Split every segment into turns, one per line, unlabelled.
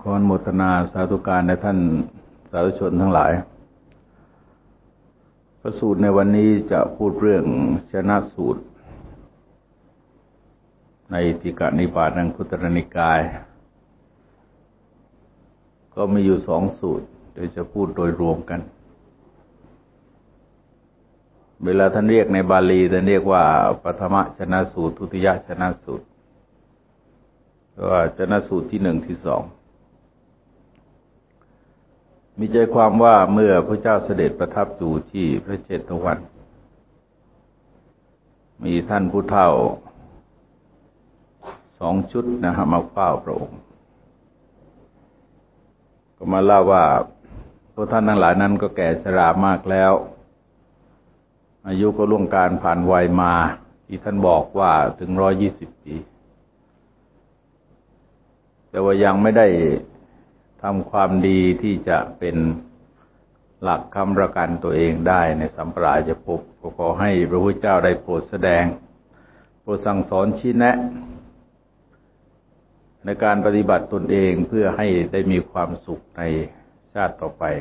ขออนุโมทนาสาธุการในท่านสาธุชนทั้งหลายพระสูตรในวันนี้จะพูดเรื่องชนะสูตรในติกนิบาตอังคุตรนิกายก็มีอยู่สองสูตรโดยจะพูดโดยรวมกันเวลาท่านเรียกในบาลีท่านเรียกว่าปฐมชนะสูตรทุติยชนะสูตรว่าชนะสูตรที่หนึ่งที่สองมีใจความว่าเมื่อพระเจ้าเสด็จประทับอยู่ที่พระเชตวัน มีท่านผู้เฒ่าสองชุดมาเฝ้าพระองค์ก็มาเล่าว่าพวกท่านทั้งหลายนั้นก็แก่ชรามากแล้วอายุก็ล่วงการผ่านวัยมาที่ท่านบอกว่าถึง120 ปีแต่ว่ายังไม่ได้ทำความดีที่จะเป็นหลักค้ำประกันตัวเองได้ในสัมปรายภพก็ขอให้พระพุทธเจ้าได้โปรดแสดงโปรดสั่งสอนชี้แนะในการปฏิบัติตนเองเพื่อให้ได้มีความสุขในชาติต่อไป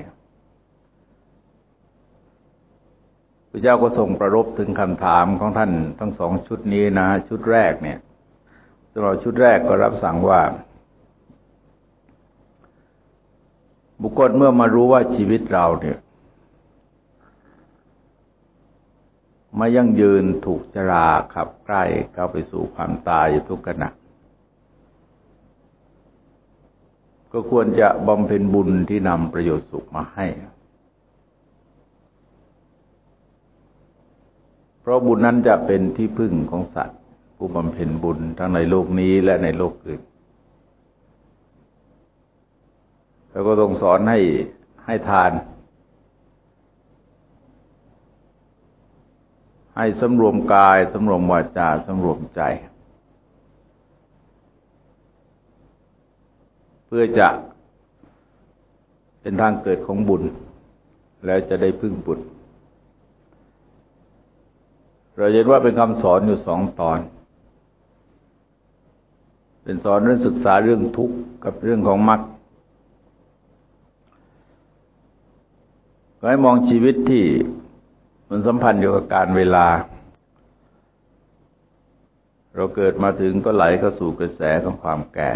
พระเจ้าก็ทรงประรภถึงคำถามของท่านทั้งสองชุดนี้นะชุดแรกเนี่ยสำหรับชุดแรกก็รับสั่งว่าบุคคลเมื่อมารู้ว่าชีวิตเราเนี่ยมายั่งยืนถูกชราขับใกล้เข้าไปสู่ความตายอยู่ทุกขณะก็ควรจะบำเพ็ญบุญที่นำประโยชน์สุขมาให้เพราะบุญนั้นจะเป็นที่พึ่งของสัตว์ผู้บำเพ็ญบุญทั้งในโลกนี้และในโลกอื่นแล้วก็ทรงสอนให้ทานให้สำรวมกายสำรวมวาจาสำรวมใจเพื่อจะเป็นทางเกิดของบุญแล้วจะได้พึ่งบุญเราเห็นว่าเป็นคำสอนอยู่2 ตอนเป็นสอนเรื่องศึกษาเรื่องทุกข์กับเรื่องของมรรคก็ให้มองชีวิตที่มันสัมพันธ์อยู่กับการเวลาเราเกิดมาถึงก็ไหลเข้าสู่กระแสของความแก่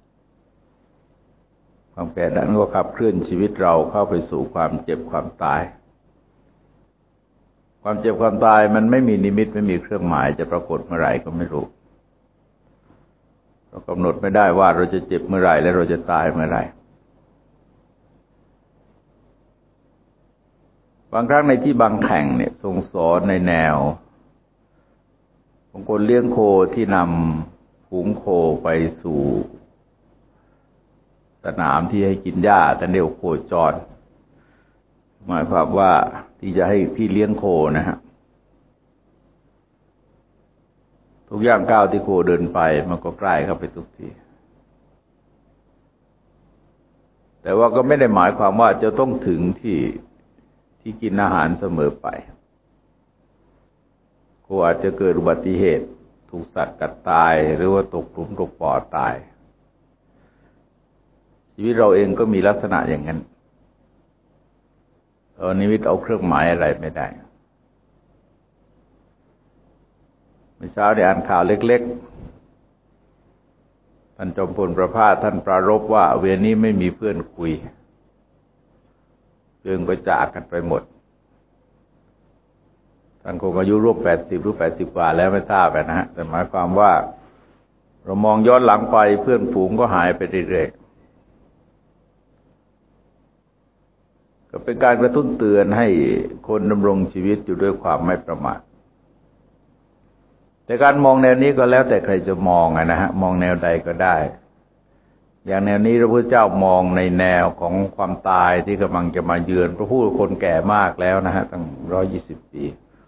ความแก่นั้นก็ขับเคลื่อนชีวิตเราเข้าไปสู่ความเจ็บความตายความเจ็บความตายมันไม่มีนิมิตไม่มีเครื่องหมายจะปรากฏเมื่อไหร่ก็ไม่รู้เรากำหนดไม่ได้ว่าเราจะเจ็บเมื่อไหร่และเราจะตายเมื่อไหร่บางครั้งในที่บางแห่งเนี่ยทรงสอนในแนวของคนเลี้ยงโคที่นำฝูงโคไปสู่สนามที่ให้กินหญ้ากันเรียกโคจรหมายความว่าที่จะให้ที่เลี้ยงโคนะฮะทุกย่างก้าวที่โคเดินไปมันก็ใกล้เข้าไปทุกทีแต่ว่าก็ไม่ได้หมายความว่าจะต้องถึงที่กินอาหารเสมอไปโคอาจจะเกิดอุบัติเหตุถูกสัตว์กัดตายหรือว่าตกหลุมตกบ่อตายชีวิตเราเองก็มีลักษณะอย่างนั้นนิมิตเอาเครื่องหมายอะไรไม่ได้เมื่อเช้าได้อ่านข่าวเล็กๆท่านจอมพลประภาสท่านปรารภว่าเวรนี้ไม่มีเพื่อนคุยเรื่องก็จากกันไปหมดท่านคงอายุร่วม80หรือ80 กว่าแล้วไม่ทราบนะฮะแต่หมายความว่าเรามองย้อนหลังไปเพื่อนฝูงก็หายไปเรื่อยๆก็เป็นการกระตุ้นเตือนให้คนดำรงชีวิตอยู่ด้วยความไม่ประมาทแต่การมองแนวนี้ก็แล้วแต่ใครจะมองนะฮะมองแนวใดก็ได้อย่างแนวนี้พระพุทธเจ้ามองในแนวของความตายที่กำลังจะมาเยือนพระผู้คนแก่มากแล้วนะฮะตั้ง120 ปี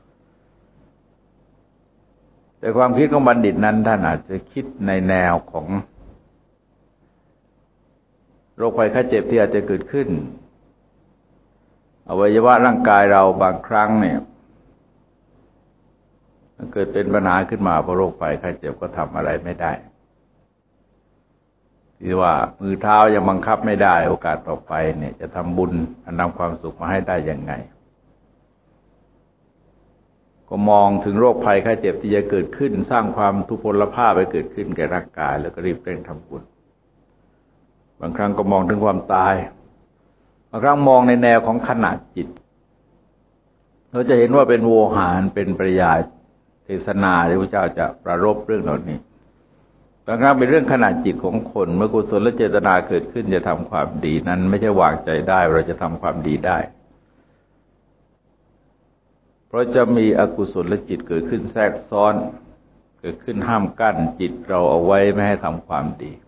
แต่ความคิดของบัณฑิตนั้นท่านอาจจะคิดในแนวของโรคภัยไข้เจ็บที่อาจจะเกิดขึ้นอวัยวะร่างกายเราบางครั้งเนี่ยมันเกิดเป็นปัญหาขึ้นมาเพราะโรคภัยไข้เจ็บก็ทำอะไรไม่ได้ที่ว่ามือเท้ายังบังคับไม่ได้โอกาสต่อไปเนี่ยจะทำบุญอันนำความสุขมาให้ได้ยังไงก็มองถึงโรคภัยไข้เจ็บที่จะเกิดขึ้นสร้างความทุพพลภาพไปเกิดขึ้นแก่ร่างกายแล้วก็รีบเร่งทำบุญบางครั้งก็มองถึงความตายบางครั้งมองในแนวของขณะจิตเราจะเห็นว่าเป็นโวหารเป็นปริยายเทศนาที่พระเจ้าจะประรบเรื่องเหล่านี้บางครั้งเป็นเรื่องขณะจิตของคนเมื่อกุศลและเจตนาเกิดขึ้นจะทำความดีนั้นไม่ใช่วางใจได้เราจะทำความดีได้เพราะจะมีอกุศลและจิตเกิดขึ้นแทรกซ้อนเกิดขึ้นห้ามกั้นจิตเราเอาไว้ไม่ให้ทำความดี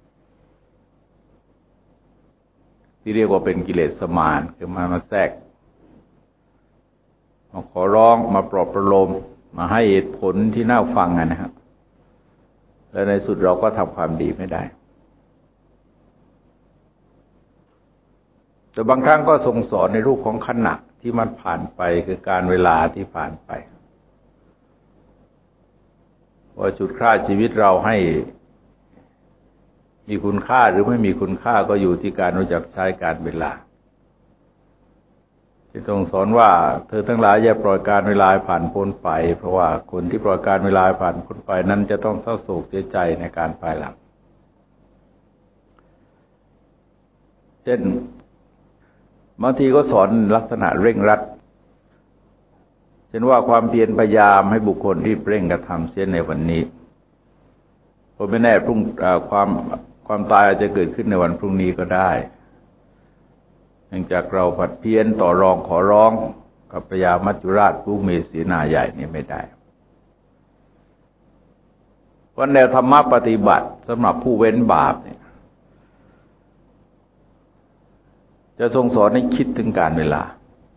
ที่เรียกว่าเป็นกิเลสมารคือมาแทรกมาขอร้องมาปลอบประโลมมาให้เหตุผลที่น่าฟังนะครับและในสุดเราก็ทำความดีไม่ได้แต่บางครั้งก็ทรงสอนในรูปของขณะที่มันผ่านไปคือการเวลาที่ผ่านไปว่าจุดค่าชีวิตเราให้มีคุณค่าหรือไม่มีคุณค่าก็อยู่ที่การรู้จักใช้การเวลาที่ทรงสอนว่าเธอทั้งหลายอย่าปล่อยการเวลาผ่านพ้นไปเพราะว่าคนที่ปล่อยการเวลาผ่านพ้นไปนั้นจะต้องเศร้าโศกเสียใจในการภายหลังเช่นบางทีก็สอนลักษณะเร่งรัดเช่นว่าความเพียรพยายามให้บุคคลรีบเร่งกระทำเสียในวันนี้เพราะไม่แน่พรุ่งความตายอาจจะเกิดขึ้นในวันพรุ่งนี้ก็ได้เนื่องจากเราผัดเพี้ยนต่อรองขอร้องกับพญามัจจุราชผู้มีศีนาใหญ่นี่ไม่ได้เพราะแนวธรรมะปฏิบัติสำหรับผู้เว้นบาปเนี่ยจะทรงสอนให้คิดถึงการเวลา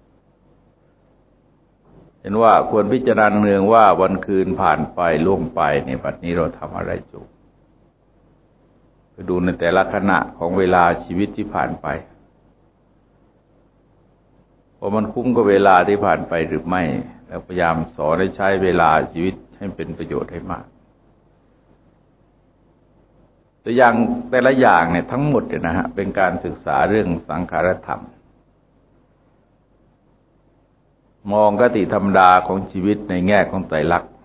เห็นว่าควรพิจารณาเนืองว่าวันคืนผ่านไปล่วงไปในบัดนี้เราทำอะไรอยู่ไปดูในแต่ละขณะของเวลาชีวิตที่ผ่านไปว่ามันคุ้มกับเวลาที่ผ่านไปหรือไม่แล้วพยายามสอนให้ใช้เวลาชีวิตให้เป็นประโยชน์ให้มากตัวอย่างแต่ละอย่างเนี่ยทั้งหมดเนี่ยนะฮะเป็นการศึกษาเรื่องสังขารธรรมมองคติธรรมดาของชีวิตในแง่ของไตรลักษณ์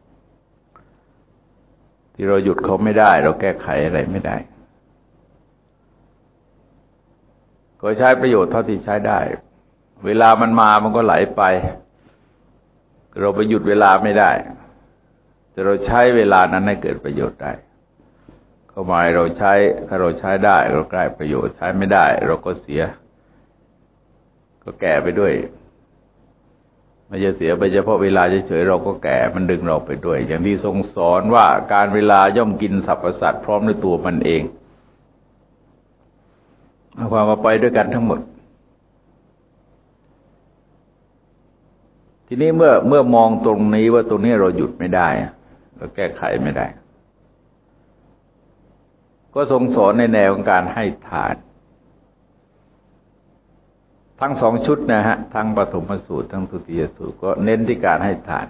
ที่เราหยุดเขาไม่ได้เราแก้ไขอะไรไม่ได้ก็ใช้ประโยชน์เท่าที่ใช้ได้เวลามันมามันก็ไหลไปเราไปหยุดเวลาไม่ได้แต่เราใช้เวลานั้นให้เกิดประโยชน์ได้เข้ามาเราใช้ถ้าเราใช้ได้เราได้ประโยชน์ใช้ไม่ได้เราก็เสียก็แก่ไปด้วยไม่จะเสียไปเฉพาะเวลาเฉยๆเราก็แก่มันดึงเราไปด้วยอย่างที่ทรงสอนว่าการเวลาย่อมกินสรรพสัตว์พร้อมด้วยตัวมันเองเอาความมาไปด้วยกันทั้งหมดทีนี้เมื่อมองตรงนี้ว่าตรงนี้เราหยุดไม่ได้เราแก้ไขไม่ได้ก็ทรงสอนในแนวของการให้ทานทั้งสองชุดนะฮะทั้งปฐมสูตรทั้งทุติยสูตรก็เน้นที่การให้ทาน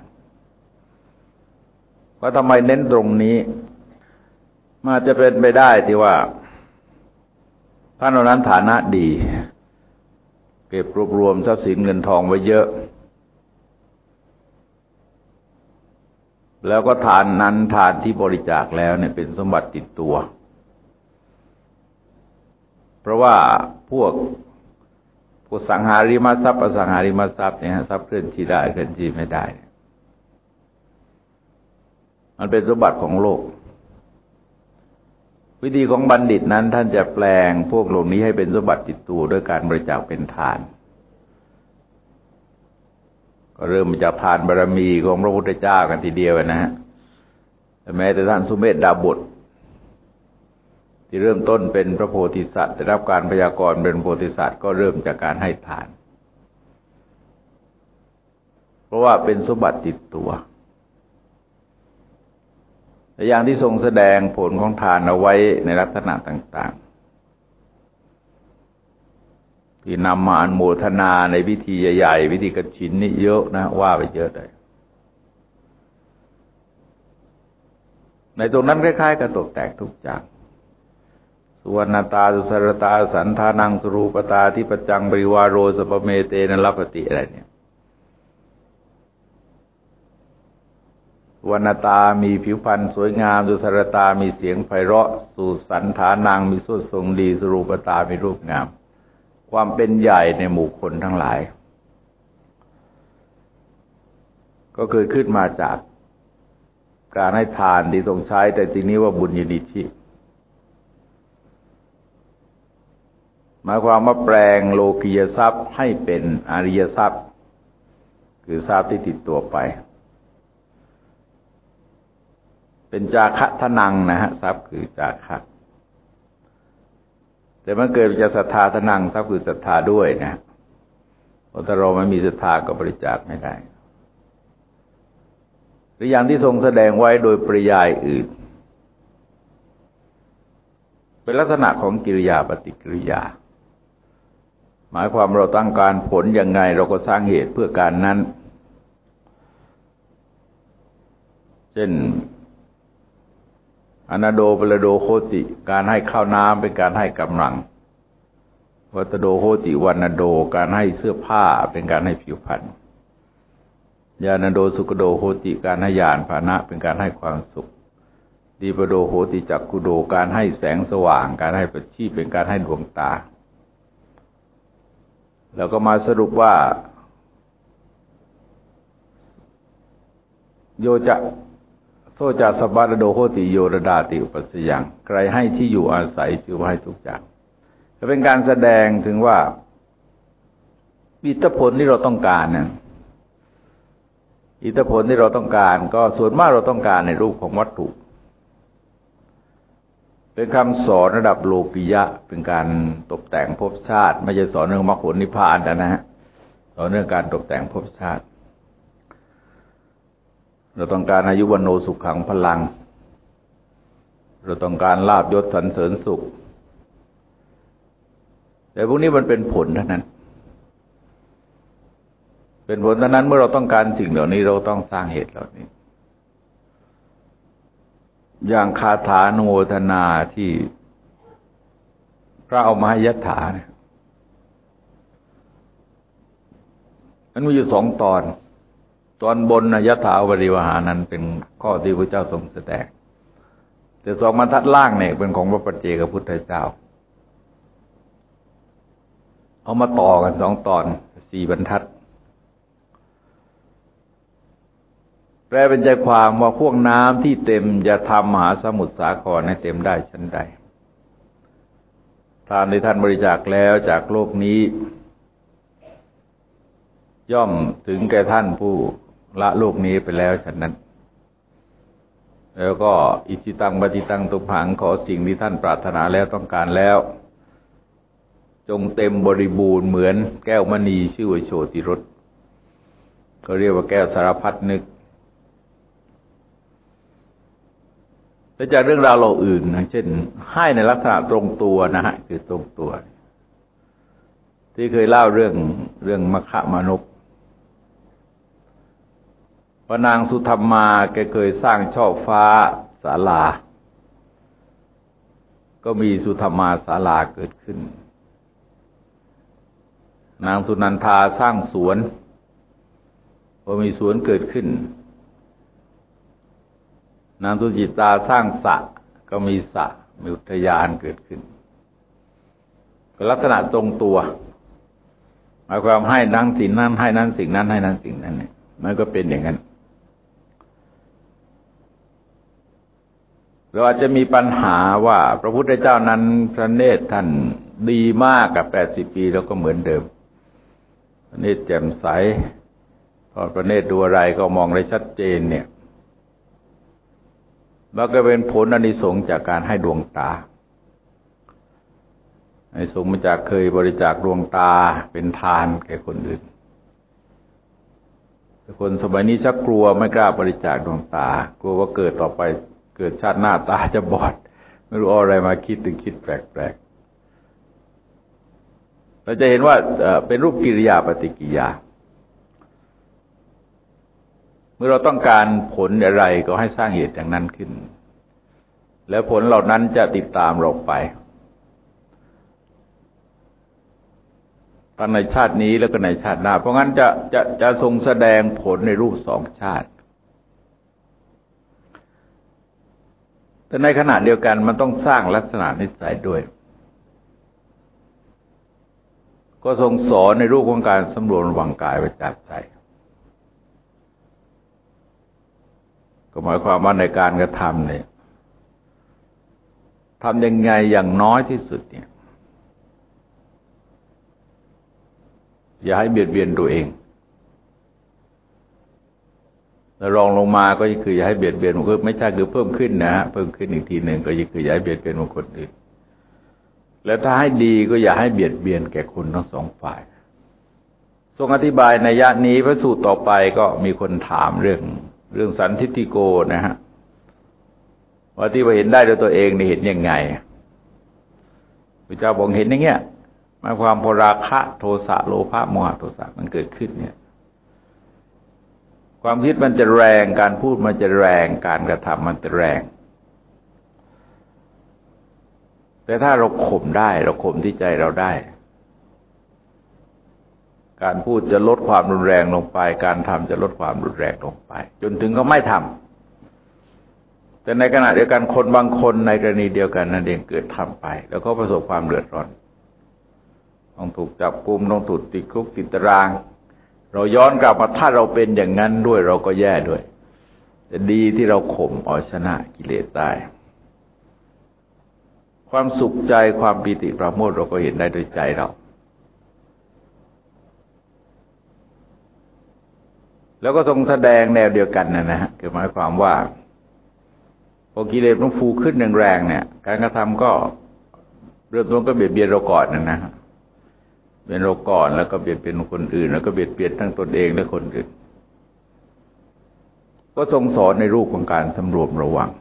ว่าทำไมเน้นตรงนี้มันจะเป็นไปได้ที่ว่าท่านเหล่านั้นฐานะดีเก็บรวบรวมทรัพย์สินเงินทองไว้เยอะแล้วก็ทานนั้นทานที่บริจาคแล้วเนี่ยเป็นสมบัติติดตัวเพราะว่าพวกสังหาริมทรัพย์อสังหาริมทรัพย์เนี่ยทรัพย์เคลื่อนที่ได้เคลื่อนที่ไม่ได้มันเป็นสมบัติของโลกวิธีของบัณฑิตนั้นท่านจะแปลงพวกเหล่านี้ให้เป็นสมบัติติดตัวด้วยการบริจาคเป็นทานก็เริ่มมาจากทานบารมีของพระพุทธเจ้ากันทีเดียวนะฮะแต่แม้แต่ท่านสุเมธดาบสที่เริ่มต้นเป็นพระโพธิสัตว์ได้รับการพยากรณ์เป็นโพธิสัตว์ก็เริ่มจากการให้ทานเพราะว่าเป็นสมบัติติดตัวแต่อย่างที่ทรงแสดงผลของทานเอาไว้ในลักษณะต่างๆที่นำมาอนุโมทนาในพิธีใหญ่ๆพิธีกฐินนี่เยอะนะว่าไปเยอะเลยในตรงนั้นคล้ายๆกับตกแตกทุกอย่างสุวรรณตาสุสรตาสันธานังสรูปตาทิปจังบริวารโรสปเมเตนะลัพพติอะไรเนี่ยสุวรรณตามีผิวพรรณสวยงามสุสรตามีเสียงไพเราะสุสันธานังมีสุดทรงดีสรูปตามีรูปงามความเป็นใหญ่ในหมู่คนทั้งหลายก็เกิดขึ้นมาจากการให้ทานที่ต้องใช้แต่ทีนี้ว่าบุญญาณิธิหมายความว่าแปลงโลกียทรัพย์ให้เป็นอริยทรัพย์คือทรัพย์ที่ติดตัวไปเป็นจาคะทะนังนะฮะทรัพย์คือจาคะแต่มันเกิดจากศรัทธาทะนังทรัพย์คือศรัทธาด้วยนะเพราะถ้าเราไม่มีศรัทธาก็บริจาคไม่ได้หรืออย่างที่ทรงแสดงไว้โดยปริยายอื่นเป็นลักษณะของกิริยาปฏิกิริยาหมายความเราต้องการผลยังไงเราก็สร้างเหตุเพื่อการนั้นเช่นอนาโดปลโดโคติการให้ข้าวน้ำเป็นการให้กำลังวัตโดโคติวันโดการให้เสื้อผ้าเป็นการให้ผิวพรรณญาณโดสุขโดโหติการให้ญาณภานะเป็นการให้ความสุขดีปโดโหติจักขุโดการให้แสงสว่างการให้ปัจฉิเป็นการให้ดวงตาแล้วก็มาสรุปว่าโยจะโซจะสบาโดโหติโยรดาติอุปสยังใครให้ที่อยู่อาศัยชื่อว่าให้ทุกอย่างจะเป็นการแสดงถึงว่าอิทธิผลที่เราต้องการนะอิทธิผลที่เราต้องการก็ส่วนมากเราต้องการในรูปของวัตถุเป็นคำสอนระดับโลกิยะเป็นการตกแต่งภพชาติไม่ใช่สอนเรื่องมรรคผลนิพพานนะฮะสอนเรื่องการตกแต่งภพชาติเราต้องการอายุวันโนสุขขังพลังเราต้องการลาภยศสรรเสริญสุขแต่พวกนี้มันเป็นผลเท่านั้นเป็นผลเท่านั้นเมื่อเราต้องการสิ่งเหล่านี้เราต้องสร้างเหตุเหล่านี้อย่างคาถาโนทนาที่พระเอามาให้ยถาเนี่ยมันมีอยู่2 ตอนบนยถาวริวหานั้นเป็นข้อที่พระเจ้าทรงแสดงแต่2 บรรทัดล่างเนี่ยเป็นของพระปัจเจกพุทธเจ้าเอามาต่อกัน2 ตอน4 บรรทัดแปลเป็นใจความว่าพวกน้ำที่เต็มจะทำมหาสมุทรสาครให้เต็มได้ชั้นใดทานที่ท่านบริจาคแล้วจากโลกนี้ย่อมถึงแก่ท่านผู้ละโลกนี้ไปแล้วฉะนั้นแล้วก็อิจิตังปฏิตังตุผังขอสิ่งที่ท่านปรารถนาแล้วต้องการแล้วจงเต็มบริบูรณ์เหมือนแก้วมณีชื่อว่าโชติรสเขาเรียกว่าแก้วสารพัดนึกและจากเรื่องราวเราอื่นนะเช่นให้ในลักษณะตรงตัวนะฮะคือตรงตัวที่เคยเล่าเรื่องมคมนุษย์พระนางสุธรรมาแกเคยสร้างช่อฟ้าศาลาก็มีสุธรรมาศาลาเกิดขึ้นนางสุนันทาสร้างสวนพอมีสวนเกิดขึ้นนางสุจิตาสร้างสระก็มีสระมีอุทยานเกิดขึ้นก็ลักษณะตรงตัวหมายความให้นั่งสิ่งนั้นให้นั้นสิ่งนั้นให้นั้นสิ่งนั้นเนี่ยมันก็เป็นอย่างนั้นเราอาจจะมีปัญหาว่าพระพุทธเจ้านั้นพระเนตรท่านดีมากกับ80 ปีแล้วก็เหมือนเดิมพระเนตรแจ่มใสทอดพระเนตรดูอะไรก็มองได้ชัดเจนเนี่ยมันก็เป็นผลอานิสงส์จากการให้ดวงตาอานิสงส์มาจากเคยบริจาคดวงตาเป็นทานแก่คนอื่นแต่คนสมัยนี้ชักกลัวไม่กล้าบริจาคดวงตากลัวว่าเกิดต่อไปเกิดชาติหน้าตาจะบอดไม่รู้อะไรมาคิดถึงคิดแปลกๆเราจะเห็นว่าเป็นรูปกิริยาปฏิกิริยาเมื่อเราต้องการผลอะไรก็ให้สร้างเหตุอย่างนั้นขึ้นแล้วผลเหล่านั้นจะติดตามเราไปทั้งในชาตินี้แล้วก็ในชาติหน้าเพราะงั้นจะทรงแสดงผลในรูปสองชาติแต่ในขณะเดียวกันมันต้องสร้างลักษณะนิสัยด้วยก็ทรงสอนในรูปของการสำรวมระวังกายวาจาใจก็หมายความว่าในการกระทำเนี่ยทำยังไงอย่างน้อยที่สุดเนี่ยอย่าให้เบียดเบียนตัวเองแล้วรองลงมาก็คืออย่าให้เบียดเบียนมันก็ไม่ใช่คือเพิ่มขึ้นนะฮะเพิ่มขึ้นอีกทีหนึ่งก็คืออย่าให้เบียดเบียนบุคคลอื่นแล้วถ้าให้ดีก็อย่าให้เบียดเบียนแก่คนทั้งสองฝ่ายทรงอธิบายในยะนี้พระสูตรต่อไปก็มีคนถามเรื่องสันทิฏฐิโกนะฮะว่าที่ว่าเห็นได้ด้วยตัวเองนี่เห็นยังไงพระเจ้าบอกเห็นอย่างเงี้ยหมายความพอราคะโทสะโลภะโมหะโทสะมันเกิดขึ้นเนี่ยความคิดมันจะแรงการพูดมันจะแรงการกระทำมันจะแรงแต่ถ้าเราข่มได้เราข่มที่ใจเราได้การพูดจะลดความรุนแรงลงไปการทำจะลดความรุนแรงลงไปจนถึงก็ไม่ทำแต่ในขณะเดียวกันคนบางคนในกรณีเดียวกันนั่นเองเกิดทำไปแล้วก็ประสบความเดือดร้อนต้องถูกจับกุมต้องถูกติดคุกติดตารางเราย้อนกลับมาถ้าเราเป็นอย่างนั้นด้วยเราก็แย่ด้วยแต่ดีที่เราข่มเอาชนะกิเลสได้ความสุขใจความปีติปราโมทย์เราก็เห็นได้ด้วยใจเราแล้วก็ทรงแสดงแนวเดียวกันนะฮะคือหมายความว่าพอกิเลสมันฟูขึ้นแรงๆเนี่ยการกระทำก็เริ่มต้นก็เบียดเบียนเราก่อนนะฮะเบียดเราก่อนแล้วก็เบียดเบียนคนอื่นแล้วก็เบียดเบียนทั้งตนเองและคนอื่นก็ทรงสอนในรูปของการสำรวมระวัง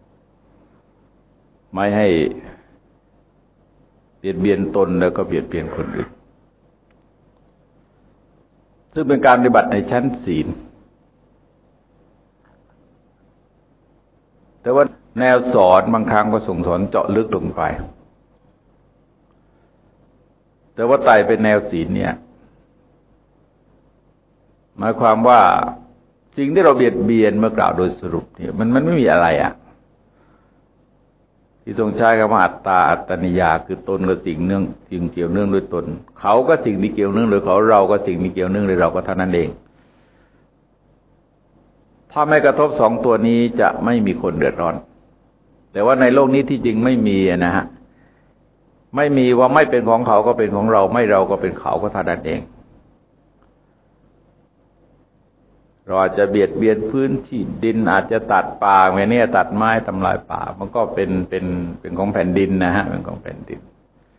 ไม่ให้เบียดเบียนตนแล้วก็เบียดเบียนคนอื่นซึ่งเป็นการปฏิบัติในชั้นศีลแต่ว่าแนวสอนบางครั้งก็ส่งสอนเจาะลึกลงไปแต่ว่าไต่เป็นแนวศีลเนี่ยหมายความว่าสิ่งที่เราเบียดเบียนเมื่อกล่าวโดยสรุปเนี่ยมันไม่มีอะไรที่ทรงใช้คำว่าอัตตาอัตตนิยาคือตนกับสิ่งเกี่ยวเนื่องด้วยตนเขาก็สิ่งที่เกี่ยวเนื่องโดยเขาเราก็สิ่งที่เกี่ยวเนื่องโดยเราก็เท่านั้นเองถ้าไม่กระทบสองตัวนี้จะไม่มีคนเดือดร้อนแต่ว่าในโลกนี้ที่จริงไม่มีนะฮะไม่มีว่าไม่เป็นของเขาก็เป็นของเราไม่เราก็เป็นเขาก็เท่านั้นเองเราอาจจะเบียดเบียนพื้นที่ดินอาจจะตัดป่าเนี่ยตัดไม้ทำลายป่ามันก็เป็นของแผ่นดินนะฮะเป็นของแผ่นดิน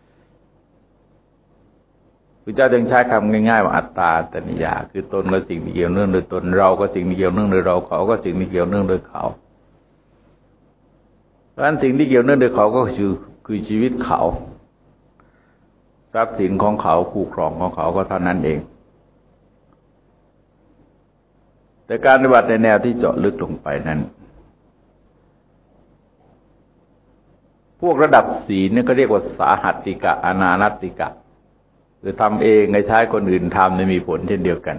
พระเจ้าจึงใช้คำง่ายๆว่าอัตตาอัตตนิยาคือตนกับสิ่งที่เกี่ยวเนื่องโดยตนเราก็สิ่งที่เกี่ยวเนื่องโดยเราเขาก็สิ่งที่เกี่ยวเนื่องโดยเขาเพราะฉะนั้นสิ่งที่เกี่ยวเนื่องโดยเขาก็คือชีวิตเขาทรัพย์สินของเขาคู่ครองของเขาก็เท่านั้นเองแต่การปฏิบัติในแนวที่เจาะลึกลงไปนั้นพวกระดับศีลเนี่ยก็เรียกว่าสาหัตติกะอนานัตติกะคือทำเองใช้คนอื่นทำเนี่ยมีผลเช่นเดียวกัน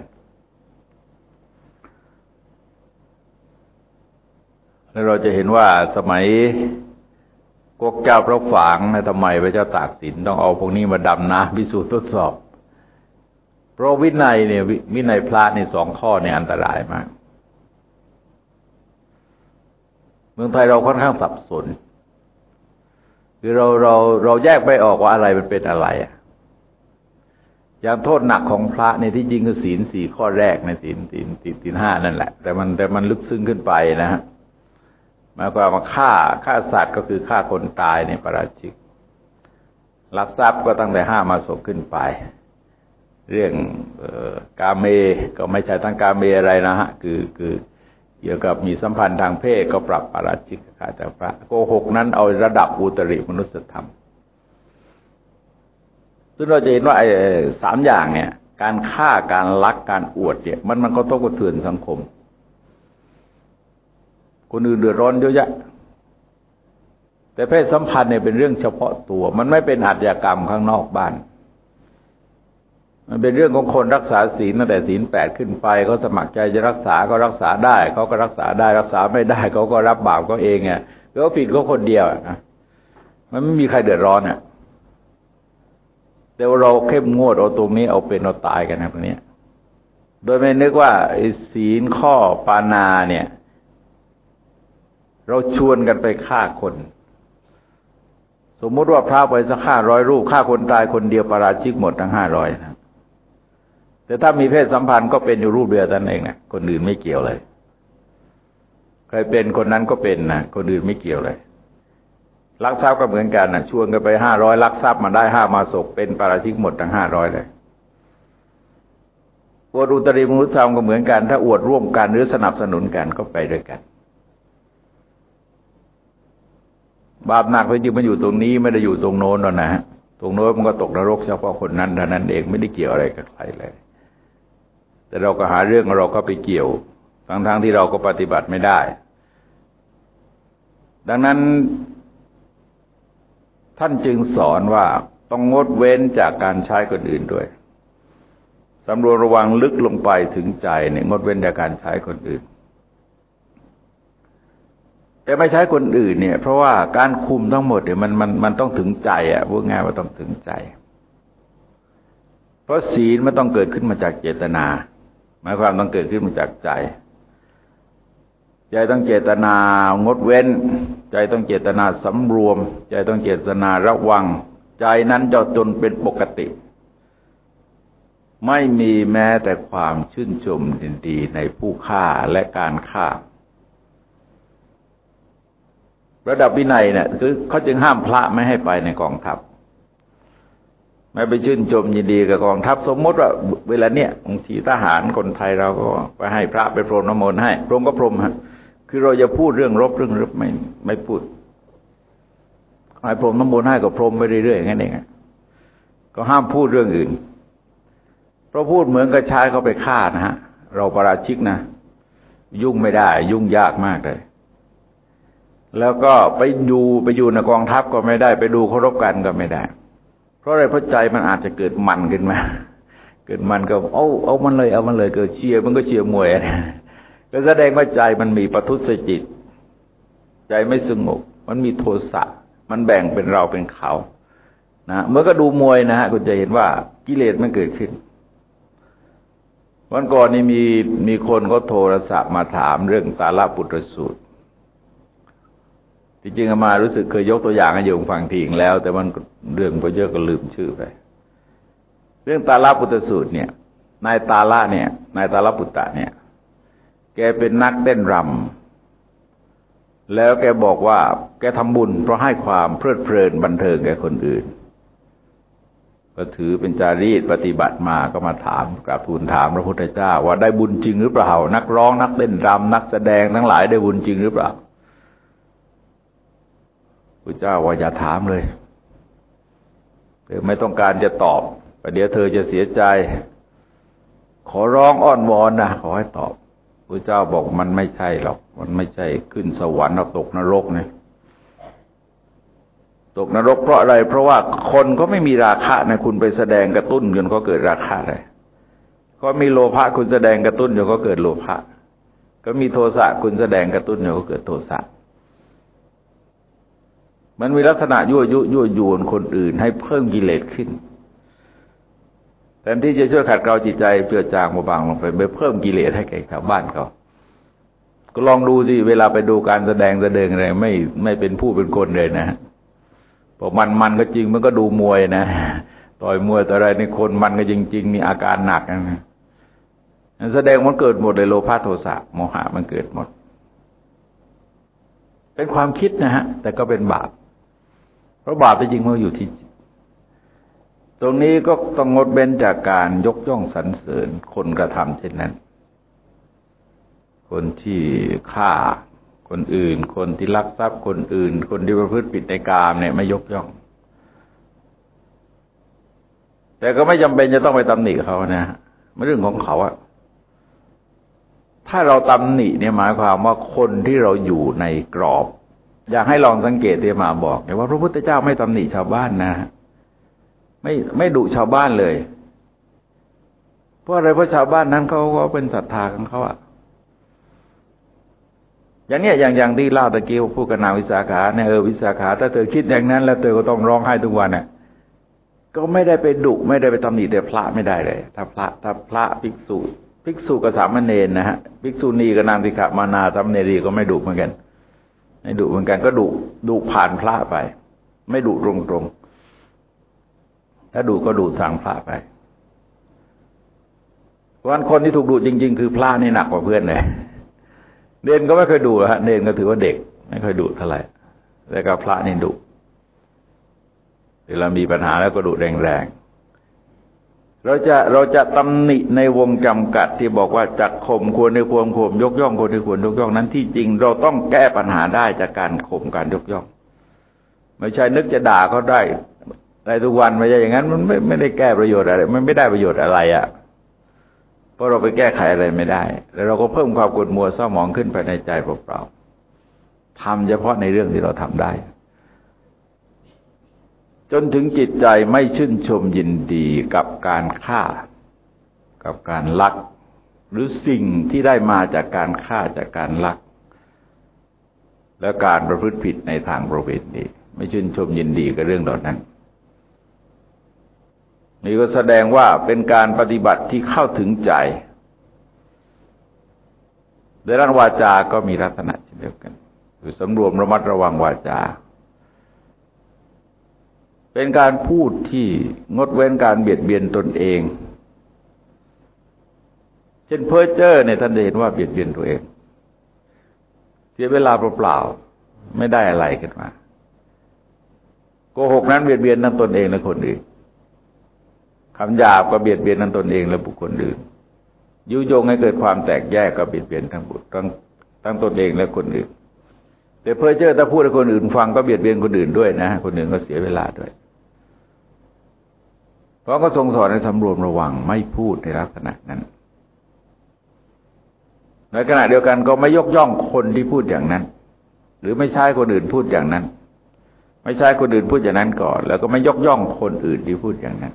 แล้วเราจะเห็นว่าสมัยพวกเจ้าพระฝางนะทำไมพระเจ้าตากสินต้องเอาพวกนี้มาดำน้ำพิสูจน์ทดสอบเพราะวินัยเนี่ยวินัยพระนี่สองข้อเนี่ยอันตรายมากเมืองไทยเราค่อนข้างสับสนคือเราแยกไม่ออกว่าอะไรมันเป็นอะไรอย่างโทษหนักของพระในที่จริงคือศีลสี่ข้อแรกในศีลห้านั่นแหละแต่มันลึกซึ้งขึ้นไปนะฮะหมายความว่าฆ่าสัตว์ก็คือฆ่าคนตายในปาราชิกลักทรัพย์ก็ตั้งแต่5 มาศกขึ้นไปเรื่องกาเมก็ไม่ใช่ทั้งกาเมอะไรนะฮะคือเกี่ยวกับมีสัมพันธ์ทางเพศก็ปรับปาราชิกขาดจากพระโกหกนั้นเอาระดับอุตริมนุสธรรมซึ่งเราจะเห็นว่า3อย่างเนี่ยการฆ่าการลักการอวดเนี่ยมันก็ต้องกระเทือนสังคมคนอื่นเดือดร้อนเยอะแยะแต่เพศสัมพันธ์เนี่ยเป็นเรื่องเฉพาะตัวมันไม่เป็นอาชญากรรมข้างนอกบ้านมันเป็นเรื่องของคนรักษาศีลตั้งแต่ศีล8ขึ้นไปเขาสมัครใจจะรักษาก็รักษาได้เขาก็รักษาได้รักษาไม่ได้เขาก็รับบาปเขาเองอ่ะเขาผิดเขาคนเดียวนะมันไม่มีใครเดือดร้อนอ่ะแต่เราเข้มงวดเอาตรงนี้เอาเป็นเอาตายกันนะตรงนี้โดยไม่นึกว่าศีลข้อปานาเนี่ยเราชวนกันไปฆ่าคนสมมุติว่าพระไปสัก500 รูปฆ่าคนตายคนเดียวปาราชิกหมดทั้ง500นะแต่ถ้ามีเพศสัมพันธ์ก็เป็นอยู่รูปเดียวนั่นเองนะคนอื่นไม่เกี่ยวเลยใครเป็นคนนั้นก็เป็นนะคนอื่นไม่เกี่ยวเลยลักทรัพย์ก็เหมือนกันนะชวนกันไป500ลักทรัพย์มาได้5มาศกเป็นปาราชิกหมดทั้ง500เลยอวดอุตริมนุษยธรรมก็เหมือนกันถ้าอวดร่วมกันหรือสนับสนุนกันก็ไปด้วยกันบาปหนักจริงๆมันอยู่ตรงนี้ไม่ได้อยู่ตรงโน้นหรอกนะฮะตรงโน้นมันก็ตกนรกเฉพาะคนนั้นเท่านั้นเองไม่ได้เกี่ยวอะไรกับใครเลยแต่เราก็หาเรื่องเราก็ไปเกี่ยวทั้งที่เราก็ปฏิบัติไม่ได้ดังนั้นท่านจึงสอนว่าต้องงดเว้นจากการใช้คนอื่นด้วยสำรวมระวังลึกลงไปถึงใจเนี่ยงดเว้นจากการใช้คนอื่นแต่ไม่ใช้คนอื่นเนี่ยเพราะว่าการคุมทั้งหมดเนี่ยมันต้องถึงใจอ่ะพูดง่ายว่าต้องถึงใจเพราะศีลมันต้องเกิดขึ้นมาจากเจตนาหมายความต้องเกิดขึ้นมาจากใจใจต้องเจตนางดเว้นใจต้องเจตนาสำรวมใจต้องเจตนาระวังใจนั้นจะจนเป็นปกติไม่มีแม้แต่ความชื่นชมยินดีในผู้ฆ่าและการฆ่าระดับวินัยเนี่ยคือเขาจึงห้ามพระไม่ให้ไปในกองทัพไม่ไปชื่นชมยินดีกับกองทัพสมมติว่าเวลาเนี้ยบางทีทหารคนไทยเราก็ไปให้พระไปพรมน้ำมนต์ให้พรมก็พรมฮะคือเราจะพูดเรื่องรบไม่พูดให้พรมน้ำมนต์ให้ก็พรมไปเรื่อยๆอย่างนั้นเองก็ห้ามพูดเรื่องอื่นเพราะพูดเหมือนกับชายเขาไปฆ่านะฮะเราปาราชิกนะยุ่งไม่ได้ยุ่งยากมากเลยแล้วก็ไปอยู่ในกองทัพก็ไม่ได้ไปดูเคารพกันก็ไม่ได้เพราะอะไรเพราะใจมันอาจจะเกิดมันขึ้นมาเกิดมันก็เอามันเลยเกิดเชียร์มันก็เชียร์มวยนะก็แสดงว่าใจมันมีปทุสจิตใจไม่สงบมันมีโทสะมันแบ่งเป็นเราเป็นเขานะเมื่อก็ดูมวยนะฮะคุณจะเห็นว่ากิเลสมันเกิดขึ้นวันก่อนนี้มีคนก็โทรศัพท์มาถามเรื่องตาลปุตตสูตรจริงๆอามารู้สึกเคยยกตัวอย่างให้โยมฟังทีแล้วแต่มันเรื่องไปเยอะก็ลืมชื่อไปเรื่องตาลปุตตสูตรเนี่ยนายตาลปุตตะเนี่ยแกเป็นนักเต้นรำแล้วแกบอกว่าแกทำบุญเพราะให้ความเพลิดเพลินบันเทิงแก่คนอื่นก็ถือเป็นจารีตปฏิบัติมาก็มาถามกราบทูลถามพระพุทธเจ้าว่าได้บุญจริงหรือเปล่านักร้องนักเต้นรำนักแสดงทั้งหลายได้บุญจริงหรือเปล่าพระเจ้าว่าอย่าถามเลยเธอไม่ต้องการจะตอบประเดี๋ยวเธอจะเสียใจขอร้องอ้อนวอนนะขอให้ตอบพระเจ้าบอกมันไม่ใช่หรอกมันไม่ใช่ขึ้นสวรรค์เอาตกนรกนะตกนรกเพราะอะไรเพราะว่าคนก็ไม่มีราคะนะคุณไปแสดงกระตุ้นจนเขาเกิดราคะเลยก็มีโลภะคุณแสดงกระตุ้นจนเขาเกิดโลภะก็มีโทสะคุณแสดงกระตุ้นจนเขาเกิดโทสะมันมีลักษณะยั่วยวนคนอื่นให้เพิ่มกิเลสขึ้นแทนที่จะช่วยขัดเกลาจิตใจเจือจางเบาบางลงไปเพิ่มกิเลสให้แก่ชาวบ้านเขาก็ลองดูสิเวลาไปดูการแสดงอะไรไม่เป็นผู้เป็นคนเลยนะพอมันก็จริงมันก็ดูมวยนะต่อยมวยต่ออะไรในคนมันก็จริงๆมีอาการหนักนะแสดงมันเกิดหมดเลยโลภะโทสะโมหะมันเกิดหมดเป็นความคิดนะฮะแต่ก็เป็นบาปเพราะบาปจริงๆมันอยู่ที่จิตตรงนี้ก็ต้องงดเว้นจากการยกย่องสรรเสริญคนกระทำเช่นนั้นคนที่ฆ่าคนอื่นคนที่ลักทรัพย์คนอื่นคนที่ประพฤติผิดในกามเนี่ยไม่ยกย่องแต่ก็ไม่จำเป็นจะต้องไปตำหนิเขานะมันเรื่องของเขาอะถ้าเราตำหนิเนี่ยหมายความว่าคนที่เราอยู่ในกรอบอยากให้ลองสังเกตที่มาบอกเนี่ยว่าพระพุทธเจ้าไม่ตำหนิชาวบ้านนะไม่ดุชาวบ้านเลยเพราะอะไรเพราะชาวบ้านนั้นเขาก็เป็นศรัทธาของเขาอะอย่างเนี้ยอย่างที่เล่าตะกี้พูดกับนางวิสาขาเนี่ยวิสาขาถ้าเธอคิดอย่างนั้นแล้วเธอก็ต้องร้องไห้ทุกวันเนี่ยก็ไม่ได้ไปดุไม่ได้ไปตำหนิแต่พระไม่ได้เลยถ้าพระภิกษุกับสามเณรนะฮะภิกษุณีกับนางสิกขามานาสามเณรีก็ไม่ดุเหมือนกันไม่ดุเหมือนกันก็ดุผ่านพระไปไม่ดุตรงๆถ้าดุก็ดุสั่งพระไปวันคนที่ถูกดุจริงๆคือพระนี่หนักกว่าเพื่อนเลยเนรก็ไม่เคยดุฮะเนรก็ถือว่าเด็กไม่ค่อยดุเท่าไหร่แต่กับพระนี่ดุเวลามีปัญหาแล้วก็ดุแรงๆเราจะตำหนิในวงจำกัดที่บอกว่าจักข่มควรที่ควรข่มยกย่องควรที่ควรยกย่องนั้นที่จริงเราต้องแก้ปัญหาได้จากการข่มการยกย่องไม่ใช่นึกจะด่าเขาได้ทุกวันไม่ใช่อย่างนั้นมันไม่ได้แก้ประโยชน์อะไรมันไม่ได้ประโยชน์อะไรอ่ะเพราะเราไปแก้ไขอะไรไม่ได้แล้วเราก็เพิ่มความกดมัวเศร้าหมองขึ้นไปในใจเปล่าๆทำเฉพาะในเรื่องที่เราทำได้จนถึงจิตใจไม่ชื่นชมยินดีกับการฆ่ากับการลักหรือสิ่งที่ได้มาจากการฆ่าจากการลักและการประพฤติผิดในทางประเวณีไม่ชื่นชมยินดีกับเรื่องเหล่านั้นนี่ก็แสดงว่าเป็นการปฏิบัติที่เข้าถึงใจในด้านวาจาก็มีลักษณะเช่นเดียวกันคือสำรวมระมัดระวังวาจาเป็นการพูดที่งดเว้นการเบียดเบียนตนเองเช่นเพ้อเจ้อเนี่ยท่านจะเห็นว่าเบียดเบียนตัวเองเสียเวลาเปล่าๆไม่ได้อะไรขึ้นมาโกหกนั้นเบียดเบียนทั้งตนเองและคนอื่นคำหยาบก็เบียดเบียนทั้งตนเองและบุคคลอื่นยุยงให้เกิดความแตกแยกก็เบียดเบียนทั้งตนเองและคนอื่นแต่เพ้อเจ้อถ้าพูดให้คนอื่นฟังก็เบียดเบียนคนอื่นด้วยนะคนอื่นก็เสียเวลาด้วยเพราะก็ทรงสอนให้สำรวมระวังไม่พูดในลักษณะนั้นในขณะเดียวกันก็ไม่ยกย่องคนที่พูดอย่างนั้นหรือไม่ใช้คนอื่นพูดอย่างนั้นไม่ใช้คนอื่นพูดอย่างนั้นก่อนแล้วก็ไม่ยกย่องคนอื่นที่พูดอย่างนั้น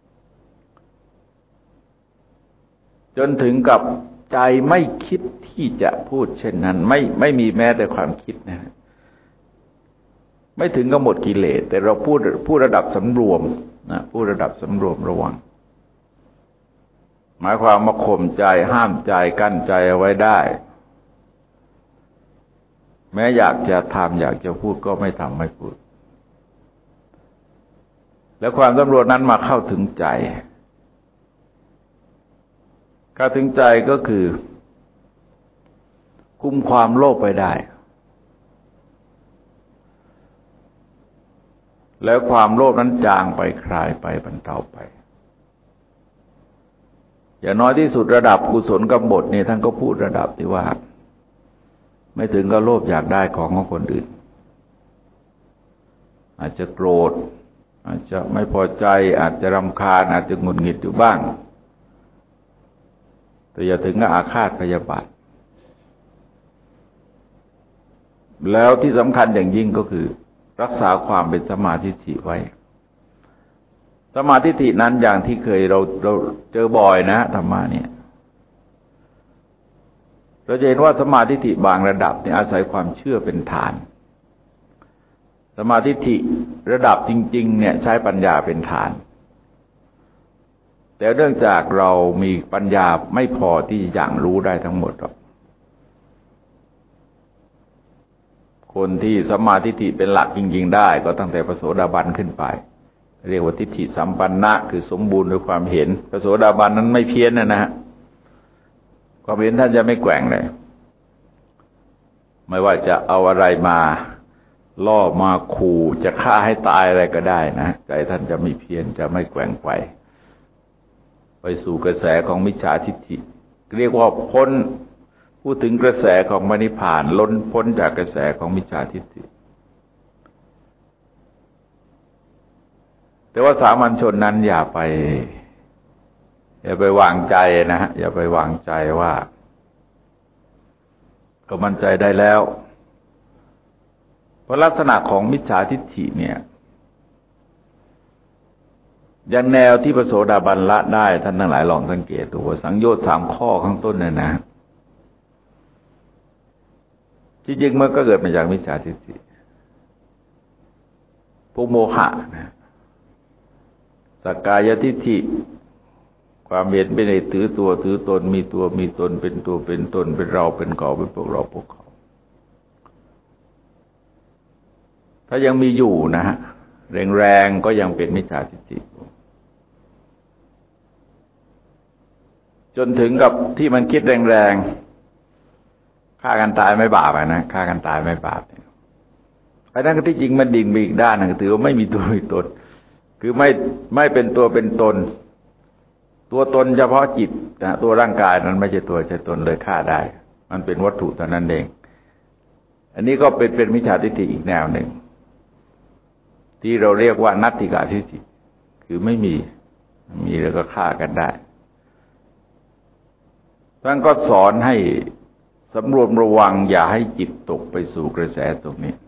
จนถึงกับใจไม่คิดที่จะพูดเช่นนั้นไม่มีแม้แต่ความคิดนะไม่ถึงกับหมดกิเลสแต่เราพูดระดับสำรวมนะพูดระดับสำรวมระวังหมายความว่าข่มใจห้ามใจกั้นใจเอาไว้ได้แม้อยากจะทำอยากจะพูดก็ไม่ทำไม่พูดแล้วความสำรวมนั้นมาเข้าถึงใจเข้าถึงใจก็คือคุมความโลภไปได้แล้วความโลภนั้นจางไปคลายไปบรรเทาไปอย่างน้อยที่สุดระดับกุศลกบฏนี่ท่านก็พูดระดับที่ว่าไม่ถึงกับโลภอยากได้ของคนอื่นอาจจะโกรธอาจจะไม่พอใจอาจจะรำคาญอาจจะหงุดหงิดอยู่บ้างแต่อย่าถึงกับอาฆาตพยาบาทแล้วที่สำคัญอย่างยิ่งก็คือรักษาความเป็นสัมมาทิฏฐิไว้สัมมาทิฏฐินั้นอย่างที่เคยเราเจอบ่อยนะธรรมะเนี่ยเราจะเห็นว่าสัมมาทิฏฐิบางระดับเนี่ยอาศัยความเชื่อเป็นฐานสัมมาทิฏฐิระดับจริงๆเนี่ยใช้ปัญญาเป็นฐานแต่เนื่องจากเรามีปัญญาไม่พอที่จะอย่างรู้ได้ทั้งหมดหรอกคนที่สัมมาทิฏฐิเป็นหลักจริงๆได้ก็ตั้งแต่พระโสดาบันขึ้นไปเรียกว่าทิฏฐิสัมปันนะคือสมบูรณ์ด้วยความเห็นพระโสดาบันนั้นไม่เพี้ยนนะฮะความเห็นท่านจะไม่แกว่งเลยไม่ว่าจะเอาอะไรมาล่อมาขู่จะฆ่าให้ตายอะไรก็ได้นะใจท่านจะไม่เพี้ยนจะไม่แกว่งไปสู่กระแสของมิจฉาทิฏฐิเรียกว่าพ้นพูดถึงกระแสของมรรคนิพพานล้นพ้นจากกระแสของมิจฉาทิฏฐิแต่ว่าสามัญชนนั้นอย่าไปวางใจนะฮะอย่าไปวางใจว่าก็มั่นใจได้แล้วเพราะลักษณะของมิจฉาทิฏฐิเนี่ยอย่างแนวที่พระโสดาบันละได้ท่านทั้งหลายลองสังเกตดูว่าสังโยชน์3 ข้อข้างต้นเนี่ยนะที่จริงมันก็เกิดมาจากมิจฉาทิฏฐิพวกโมหะนะสักกายทิฏฐิความเห็นเป็นในถือตัวถือตนมีตัวมีตนเป็นตัวเป็นตนเป็นเราเป็นเขาเป็นพวกเราพวกเขาถ้ายังมีอยู่นะฮะแรงๆก็ยังเป็นมิจฉาทิฏฐิจนถึงกับที่มันคิดแรงๆฆ่ากันตายไม่บาปนะฆ่ากันตายไม่บาปไอ้นั่นก็ที่จริงมันดิ่งไปอีกด้านนึงถือว่าไม่มีตัวมีตนคือไม่เป็นตัวเป็นตนตัวตนเฉพาะจิตนะตัวร่างกายนั้นไม่ใช่ตัวใช่ตนเลยฆ่าได้มันเป็นวัตถุเท่านั้นเองอันนี้ก็เป็นมิจฉาทิฏฐิอีกแนวหนึ่งที่เราเรียกว่านัตถิกาทิฏฐิคือไม่มีแล้วก็ฆ่ากันได้ท่านก็สอนให้สำรวมระวังอย่าให้จิตตกไปสู่กระแสตรงนี้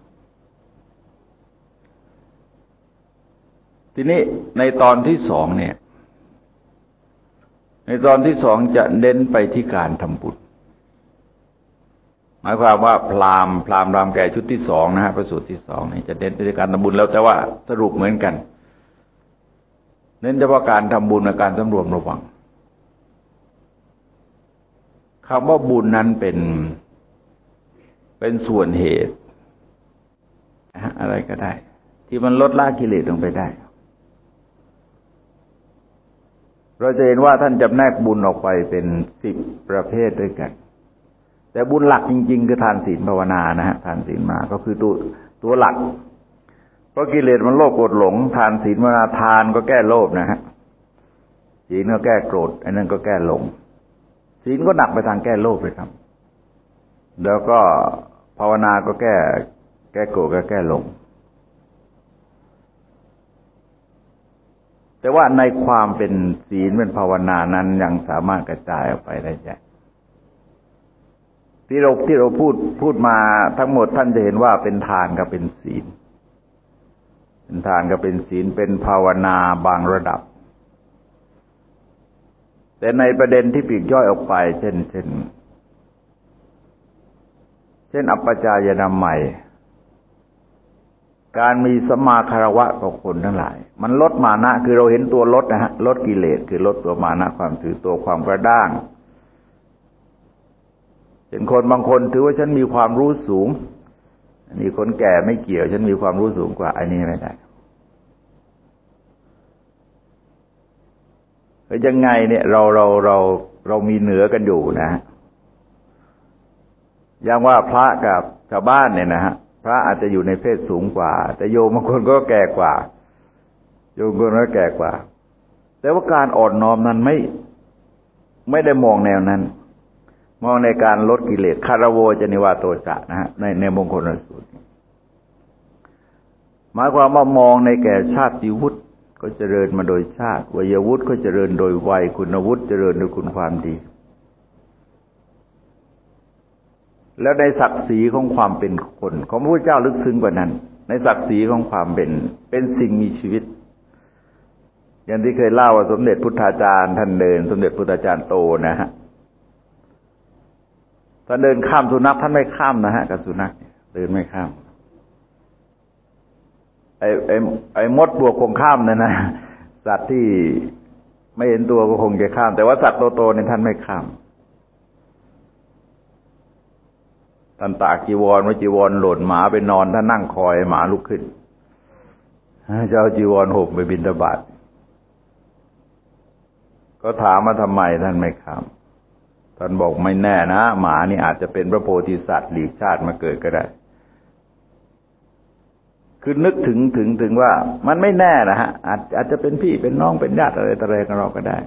ทีนี้ในตอนที่2เนี่ยในตอนที่2จะเน้นไปที่การทำบุญหมายความว่าพราหมณ์รามแก่ชุดที่2นะฮะประสูตรที่2นี่จะเน้นไปที่การทำบุญแล้วแต่ว่าสรุปเหมือนกันเน้นเฉพาะการทำบุญและการสำรวมระวังคำว่าบุญนั้นเป็นส่วนเหตุอะไรก็ได้ที่มันลดละกิเลสลงไปได้เราจะเห็นว่าท่านจำแนกบุญออกไปเป็น10 ประเภทด้วยกันแต่บุญหลักจริงๆคือทานศีลภาวนานะฮะทานศีลมาก็คือตัวหลักเพราะกิเลสมันโลภโกรธหลงทานศีลภาวนาทานก็แก้โลภนะฮะศีลก็แก้โกรธอันนั้นก็แก้หลงศีลก็หนักไปทางแก้โลภเลยครับแล้วก็ภาวนาก็แก้โกรธก็แก้หลงแต่ว่าในความเป็นศีลเป็นภาวนานั้นยังสามารถกระจายออกไปได้ใหญ่ที่เราพูดมาทั้งหมดท่านจะเห็นว่าเป็นทานกับเป็นศีลเป็นทานกับเป็นศีลเป็นภาวนาบางระดับแต่ในประเด็นที่ปลีกย่อยออกไปเช่นอัปปจายนามัยการมีสัมมาคารวะต่อคนทั้งหลายมันลดมานะคือเราเห็นตัวลดนะฮะลดกิเลสคือลดตัวมานะความถือตัวความกระด้างเป็นคนบางคนถือว่าฉันมีความรู้สูงอันนี้คนแก่ไม่เกี่ยวฉันมีความรู้สูงกว่าอันนี้ไม่ได้ยังไงเนี่ยเรามีเหนือกันอยู่นะฮะอย่างว่าพระกับชาวบ้านเนี่ยนะฮะพระอาจจะอยู่ในเพศสูงกว่าแต่โยมบางคนก็แก่กว่าโยมบางคนก็แก่กว่าแต่ว่าการอ่อนน้อมนั้นไม่ได้มองแนวนั้นมองในการลดกิเลสคารโวจนิวาโตจะนะฮะในมงคลสูตรหมายความว่ามองในแก่ชาติวุฒิก็เจริญมาโดยชาติวัยวุฒิก็เจริญโดยวัยคุณวุฒิเจริญโดยคุณความดีแล้วในศักดิ์ศรีของความเป็นคนของพระพุทธเจ้าลึกซึ้งกว่านั้นในศักดิ์ศรีของความเป็นสิ่งมีชีวิตอย่างที่เคยเล่าว่าสมเด็จพุทธาจารย์ท่านเดินสมเด็จพุทธาจารย์โตนะฮะท่านเดินข้ามสุนัขท่านไม่ข้ามนะฮะกับสุนัขเดินไม่ข้ามไอ้มดบวกคงข้ามนะสัตว์ที่ไม่เห็นตัวก็คงจะข้ามแต่ว่าสัตว์โตๆเนี่ยท่านไม่ข้ามท่านตากจีวรไว้จีวรหล่นหมาไปนอนท่านนั่งคอยหมาลุกขึ้นเจ้าจีวรห่มไปบิณฑบาตก็ถามมาทำไมท่านไม่ข้ามท่านบอกไม่แน่นะหมานี่อาจจะเป็นพระโพธิสัตว์หลีกชาติมาเกิดก็ได้คือนึกถึงว่ามันไม่แน่นะฮะอาจจะเป็นพี่เป็นน้องเป็นญาติอะไรต่ออะไรกันเราก็ได้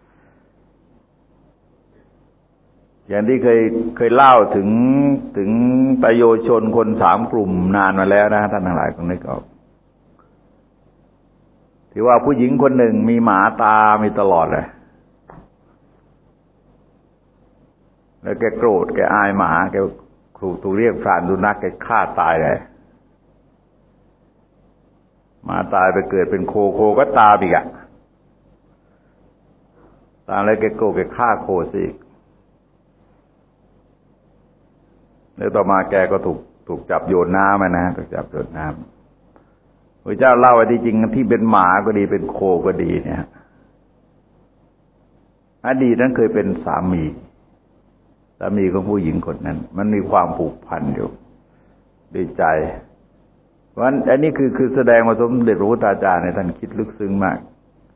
อย่างที่เคยเล่าถึงตโยชนคน3 กลุ่มนานมาแล้วนะท่านทั้งหลายคงนึกออกที่ว่าผู้หญิงคนหนึ่งมีหมาตามีตลอดเลยแล้วแกโกรธแกอายหมาแกถูกเรียกพรานสุนัขแกฆ่าตายเลยมาตายไปเกิดเป็นโคก็ตาอีกอ่ะตามแล้วแกโกรธแกฆ่าโคสิแล้วต่อมาแกก็ถูกจับโยนน้ำนะถูกจับโยนน้ำพระเจ้าเล่าว่าที่จริงที่เป็นหมาก็ดีเป็นโคก็ดีเนี่ยอดีตนั้นเคยเป็นสามีของผู้หญิงคนนั้นมันมีความผูกพันอยู่ด้วยใจเพราะฉะนั้นอันนี้คือแสดงว่าสมเด็จพระพุทธาจารย์เนี่ยท่านคิดลึกซึ้งมาก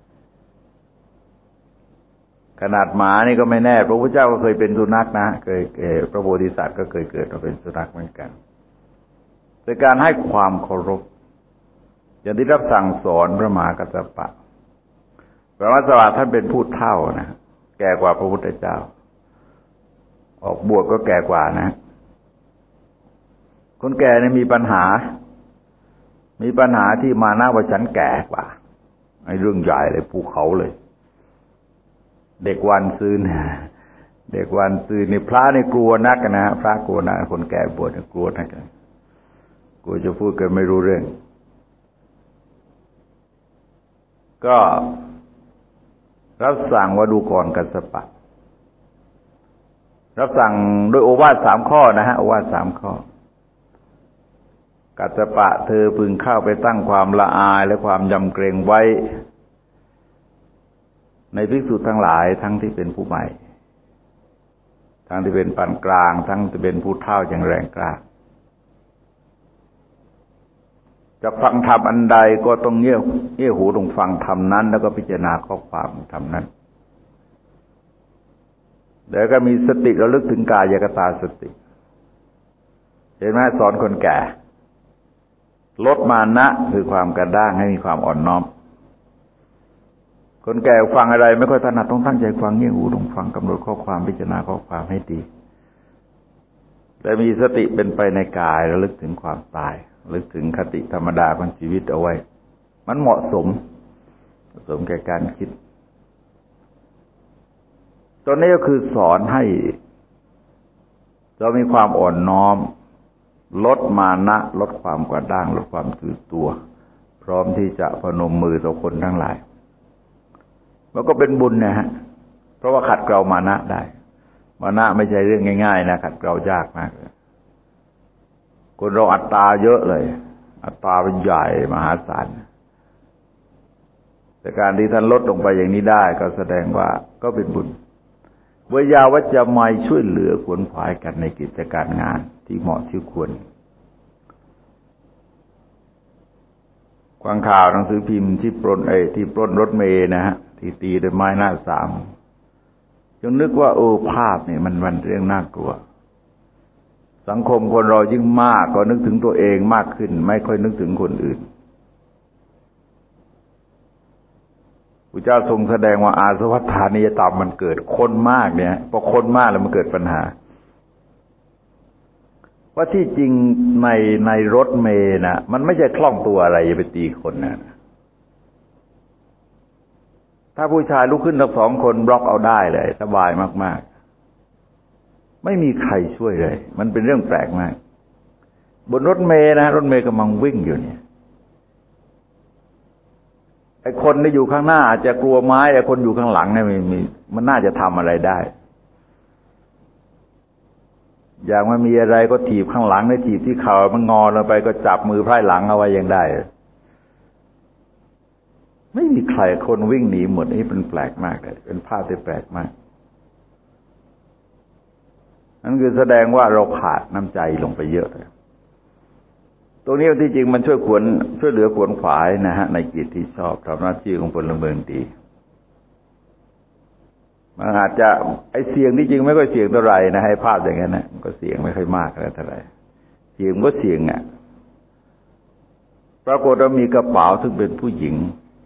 ขนาดหมานี่ก็ไม่แน่พระพุทธเจ้าก็เคยเป็นสุนัขนะเคยพระโพธิสัตว์ก็เคยเกิดมาเป็นสุนัขเหมือนกันแต่การให้ความเคารพอย่างที่รับสั่งสอนพระมหากัสสปะพระมหากัสสปะท่านเป็นผู้เฒ่านะแก่กว่าพระพุทธเจ้าออกบวชก็แก่กว่านะคนแก่เนี่ยมีปัญหาที่มานะว่าฉันแก่กว่าไอ้เรื่องใหญ่เลยภูเขาเลยเด็กวันซืนนี่พระนี่กลัวนักนะพระกลัวนักคนแก่บวชกลัวนักกลัวจะพูดกันไม่รู้เรื่องก็รับสั่งว่าดูก่อนกัสสปะรับสั่งโดยโอวาท3 ข้อนะฮะโอวาท3 ข้อกัสสปะเธอพึงเข้าไปตั้งความละอายและความยำเกรงไว้ในภิกษุทั้งหลายทั้งที่เป็นผู้ใหม่ทั้งที่เป็นปานกลางทั้งที่เป็นผู้เฒ่าอย่างแรงกล้าจะฟังธรรมอันใดก็ต้องเงี่ยหูลงฟังธรรมนั้นแล้วก็พิจารณาข้อความธรรมนั้นแล้วก็มีสติระลึกถึงกายกตาสติเห็นไหมสอนคนแก่ลดมานะคือความกระด้างให้มีความอ่อนน้อมคนแก่ฟังอะไรไม่ค่อยถนัดต้องตั้งใจฟังเงี่ยหูลงฟังกำหนดข้อความพิจารณาข้อความให้ดีแต่มีสติเป็นไปในกายระลึกถึงความตายระลึกถึงคติธรรมดาของชีวิตเอาไว้มันเหมาะสมแก่การคิดตอนนี้ก็คือสอนให้เรามีความอ่อนน้อมลดมานะลดความกระด้างลดความถือตัวพร้อมที่จะพนมมือต่อคนทั้งหลายมันก็เป็นบุญนะฮะเพราะว่าขัดเกลามานะได้มานะไม่ใช่เรื่องง่ายๆนะขัดเกลายากมากเลยคนเราอัตตาเยอะเลยอัตตาเป็นใหญ่มหาศาลแต่การที่ท่านลดลงไปอย่างนี้ได้ก็แสดงว่าก็เป็นบุญเวยาวัจจะไม่ช่วยเหลือขวนขวายกันในกิจการงานที่เหมาะที่ควรฟังข่าวหนังสือพิมพ์ที่ปล้นรถเมล์นะฮะที่ตีด้วยไม้หน้าสามจนนึกว่าภาพนี่มันเรื่องน่ากลัวสังคมคนเรายิ่งมากก็นึกถึงตัวเองมากขึ้นไม่ค่อยนึกถึงคนอื่นพระเจ้าทรงแสดงว่าอาสวัฏฐานิยธรรมมันเกิดคนมากเนี่ยพอคนมากแล้วมันเกิดปัญหาว่าที่จริงในรถเมล์นะมันไม่ใช่คล่องตัวอะไรจะไปตีคนนะถ้าผู้ชายลุกขึ้นทั้ง2 คนบล็อกเอาได้เลยสบายมากๆไม่มีใครช่วยเลยมันเป็นเรื่องแปลกมากบนรถเมล์นะรถเมล์กำลังวิ่งอยู่เนี่ยไอ้คนที่อยู่ข้างหน้าอาจจะกลัวไม้ไอ้คนอยู่ข้างหลังเนี่ยมันน่าจะทำอะไรได้อย่างมันมีอะไรก็ถีบข้างหลังได้ถีบที่เข่ามันงอลงไปก็จับมือไพร่หลังเอาไว้ยังได้ไม่มีใครคนวิ่งหนีหมดนี่เป็นแปลกมากเลยเป็นภาพที่แปลกมากนั่นคือแสดงว่าเราขาดน้ำใจลงไปเยอะเลยตรงนี้ที่จริงมันช่วยเหลือขวนขวายนะฮะในกิจที่ชอบทำหน้าที่ของพลเมืองดีมันอาจจะไอ้เสียงที่จริงไม่ค่อยเสียงเท่าไหร่นะให้ภาพอย่างนั้นนะมันก็เสียงไม่ค่อยมากเท่าไหร่เสียงก็เสียงอ่ะปรากฏว่ามีกระเป๋าซึ่งเป็นผู้หญิง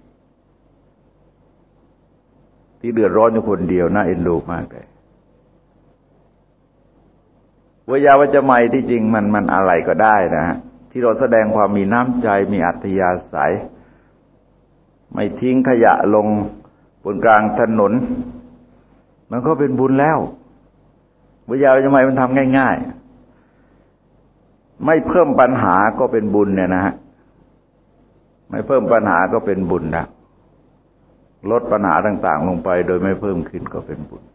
ที่เดือดร้อนอยู่คนเดียวน่าเอ็นดูมากเลยวิยาวัจจะไม่ที่จริงมันอะไรก็ได้นะฮะที่เราแสดงความมีน้ำใจมีอัธยาศัยไม่ทิ้งขยะลงบนกลางถนนมันก็เป็นบุญแล้ววิยาวัจจะไม่มันทำง่ายๆไม่เพิ่มปัญหาก็เป็นบุญเนี่ยนะฮะไม่เพิ่มปัญหาก็เป็นบุญนะลดปัญหาต่างๆลงไปโดยไม่เพิ่มขึ้นก็เป็นบุญ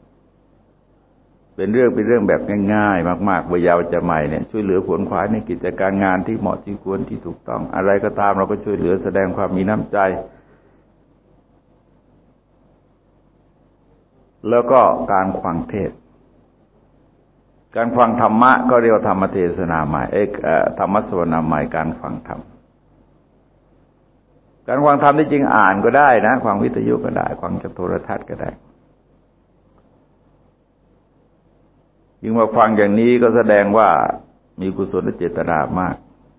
เป็นเรื่องแบบง่ายๆมากๆวัยเยาว์จะใหม่เนี่ยช่วยเหลือขวนขวายในกิจการงานที่เหมาะที่ควรที่ถูกต้องอะไรก็ตามเราก็ช่วยเหลือแสดงความมีน้ำใจแล้วก็การฟังเทศน์การฟังธรรมะก็เรียกว่าธรรมเทศนาใหม่ธรรมสวนาใหม่การฟังธรรมการฟังธรรมที่จริงอ่านก็ได้นะฟังวิทยุก็ได้ฟังจากโทรทัศน์ก็ได้ยิ่งมาฟังอย่างนี้ก็แสดงว่ามีกุศลเจตนามาก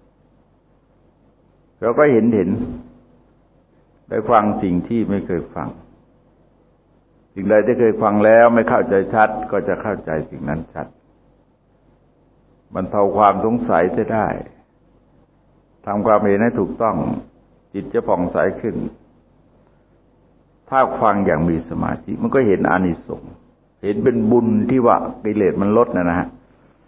เราก็เห็นได้ฟังสิ่งที่ไม่เคยฟังสิ่งใดที่เคยฟังแล้วไม่เข้าใจชัดก็จะเข้าใจสิ่งนั้นชัดบรรเทาความสงสัยจะได้ทำความเห็นให้ถูกต้องจิตจะผ่องใสขึ้นถ้าฟังอย่างมีสมาธิมันก็เห็นอานิสงส์เห็นเป็นบุญที่ว่ากิเลสมันลดนะฮะ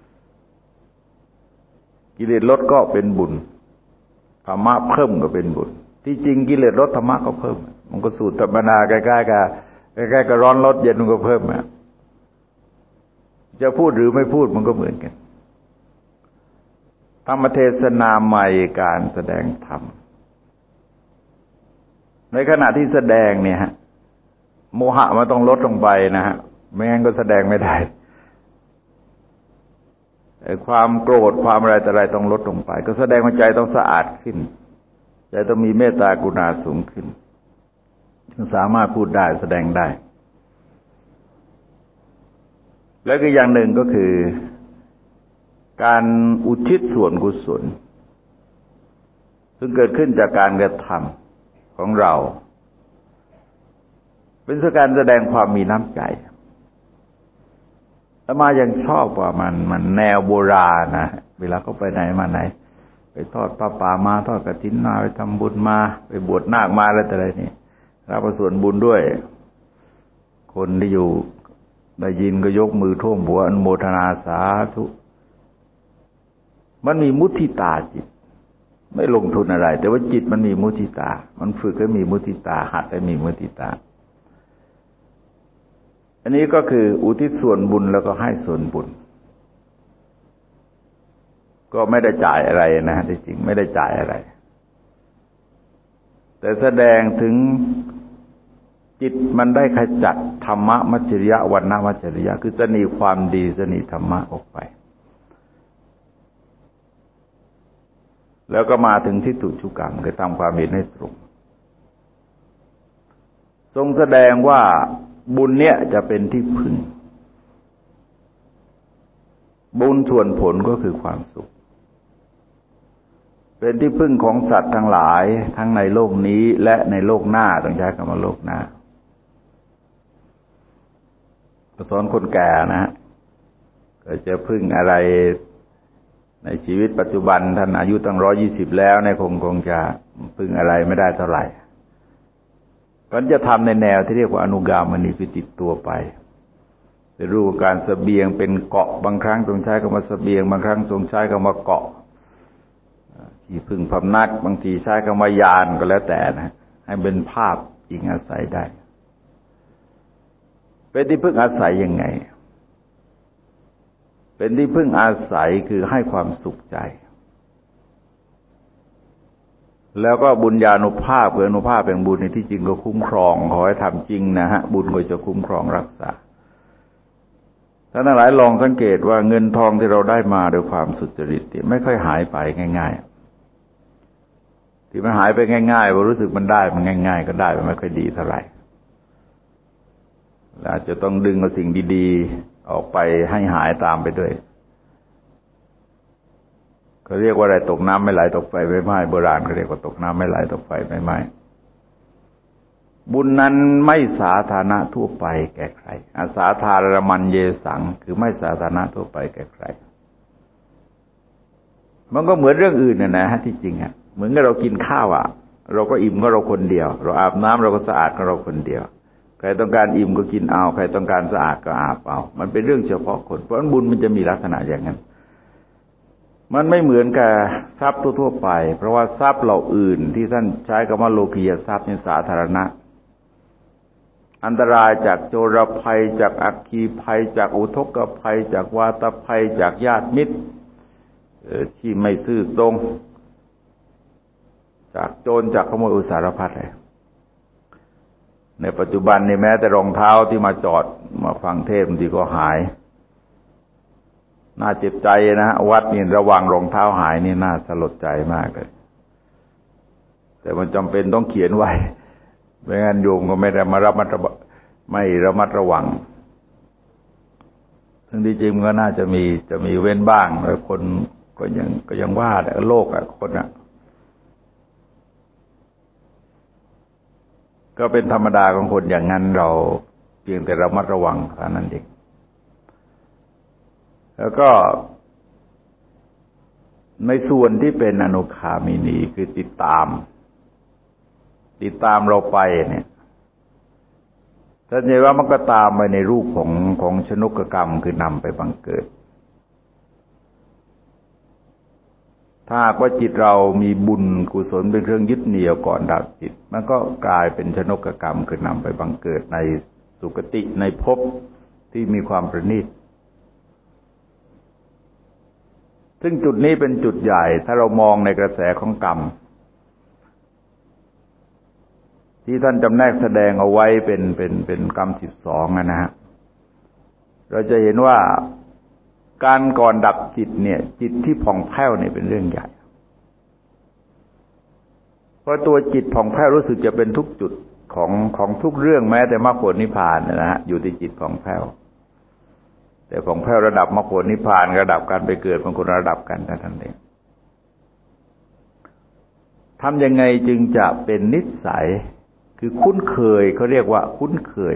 กิเลสลดก็เป็นบุญธรรมะเพิ่มก็เป็นบุญที่จริงกิเลสลดธรรมะก็เพิ่มมันก็สูตรธรรมนาใกล้ๆกับร้อนลดเย็นมันก็เพิ่มจะพูดหรือไม่พูดมันก็เหมือนกันธรรมเทศนาใหม่การแสดงธรรมในขณะที่แสดงเนี่ยฮะโมหะมันต้องลดลงไปนะฮะไม่งั้นก็แสดงไม่ได้ความโกรธความอะไรแต่อะไรต้องลดลงไปก็แสดงว่าใจต้องสะอาดขึ้นใจต้องมีเมตตากรุณาสูงขึ้นจึงสามารถพูดได้แสดงได้แล้วก็อย่างหนึ่งก็คือการอุทิศส่วนกุศลซึ่งเกิดขึ้นจากการกระทำของเราเป็นการแสดงความมีน้ำใจอาตมายังชอบว่ามันแนวโบราณนะเวลาเขาไปไหนมาไหนไปทอดผ้าป่ามาทอดกฐินมาไปทำบุญมาไปบวชนาคมาอะไรแต่อะไรนี่รับส่วนบุญด้วยคนที่อยู่ได้ยินก็ยกมือท่วมหัวอนุโมทนาสาธุมันมีมุทิตาจิตไม่ลงทุนอะไรแต่ว่าจิตมันมีมุทิตามันฝึกให้มีมุทิตาหัดให้มีมุทิตาอันนี้ก็คืออุทิศส่วนบุญแล้วก็ให้ส่วนบุญก็ไม่ได้จ่ายอะไรนะที่จริงไม่ได้จ่ายอะไรแต่แสดงถึงจิตมันได้ขจัดธรรมะมัจฉริยะวรรณมัจฉริยะคือจะหนีความดีจะหนีธรรมะออกไปแล้วก็มาถึงทิฏฐุชุกรรมคือทำความเห็นให้ตรงทรงแสดงว่าบุญเนี่ยจะเป็นที่พึ่งบุญส่วนผลก็คือความสุขเป็นที่พึ่งของสัตว์ทั้งหลายทั้งในโลกนี้และในโลกหน้าต้องใช้คำว่าโลกหน้าสอนคนแก่นะฮะก็จะพึ่งอะไรในชีวิตปัจจุบันท่านอายุตั้ง120แล้วในคงจะพึ่งอะไรไม่ได้เท่าไหร่มันจะทำในแนวที่เรียกว่าอนุกามณีคือติดตัวไปในรูปการเสบียงเป็นเกาะบางครั้งทรงใช้คำว่าเสบียงบางครั้งทรงใช้คำว่าเกาะที่พึ่งพำนักบางทีใช้คำว่ายานก็แล้วแต่นะให้เป็นภาพอิงอาศัยได้เป็นที่พึ่งอาศัยยังไงเป็นที่พึ่งอาศัยคือให้ความสุขใจแล้วก็บุญญาณุภาพอนุภาพแห่งบุญในที่จริงก็คุ้มครองขอให้ทำจริงนะฮะบุญก็จะคุ้มครองรักษาท่านทั้งหลายลองสังเกตว่าเงินทองที่เราได้มาโดยความสุจริตไม่ค่อยหายไปง่ายๆที่มันหายไปง่ายๆเพราะรู้สึกมันได้มันง่ายๆก็ได้มันไม่ค่อยดีเท่าไหร่อาจจะต้องดึงเอาสิ่งดีๆออกไปให้หายตามไปด้วยเขาเรียกว่าอะไรตกน้ำไม่ไหลตกไฟไม่ไหม้โบราณเขาเรียกว่าตกน้ำไม่ไหลตกไฟไม่ไหม้บุญนั้นไม่สาธารณะทั่วไปแก่ใครอาสาธารมันเยสังคือไม่สาธารณะทั่วไปแก่ใครมันก็เหมือนเรื่องอื่นนะฮะที่จริงอ่ะเหมือนกับเรากินข้าวอ่ะเราก็อิ่มก็เราคนเดียวเราอาบน้ำเราก็สะอาดก็เราคนเดียวใครต้องการอิ่มก็กินเอาใครต้องการสะอาดก็อาบเอามันเป็นเรื่องเฉพาะคนเพราะบุญมันจะมีลักษณะอย่างนั้นมันไม่เหมือนกับทรัพย์ทั่วๆไปเพราะว่าทรัพย์เหล่าอื่นที่ท่านใช้คำว่าโลกียทรัพย์ในสาธารณะอันตรายจากโจรภัยจากอัคคีภัยจากอุทกภัยจากวาตภัยจากญาติมิตรที่ไม่ซื่อตรงจากโจรจากขโมยอุสารพัดเลยในปัจจุบันนี่แม้แต่รองเท้าที่มาจอดมาฟังเทศน์บางทีก็หายน่าเจ็บใจนะวัดนี่ระวังรองเท้าหายนี่น่าสลดใจมากเลยแต่มันจำเป็นต้องเขียนไว้ไม่งั้นโยมก็ไม่ได้มาระมัดระวังทั้งที่จริงก็น่าจะมีเว้นบ้างแล้วคนก็ยังว่าโลกคนก็เป็นธรรมดาของคนอย่างนั้นเราเพียงแต่ระมัดระวังเท่านั้นเองแล้วก็ในส่วนที่เป็นอนุคามินีคือติดตามเราไปเนี่ยท่านเห็นว่ามันก็ตามไปในรูปของชนกกรรมคือนำไปบังเกิดถ้าว่าจิตเรามีบุญกุศลเป็นเครื่องยึดเหนี่ยวก่อนดับจิตมันก็กลายเป็นชนกกรรมคือนำไปบังเกิดในสุคติในภพที่มีความประณีตซึ่งจุดนี้เป็นจุดใหญ่ถ้าเรามองในกระแสของกรรมที่ท่านจำแนกแสดงเอาไว้เป็นกรรม12นะฮะเราจะเห็นว่าการก่อนดับจิตเนี่ยจิตที่ผ่องแผ้วเนี่ยเป็นเรื่องใหญ่เพราะตัวจิตผ่องแผ้วรู้สึกจะเป็นทุกจุดของทุกเรื่องแม้แต่มรรคผลนิพพานนะฮะอยู่ที่จิตผ่องแผ้วแต่ผ่องแผ้วระดับมรรคผลนิพพานระดับการไปเกิดบางคนระดับกันท่านเองทำยังไงจึงจะเป็นนิสัยคือคุ้นเคยเขาเรียกว่าคุ้นเคย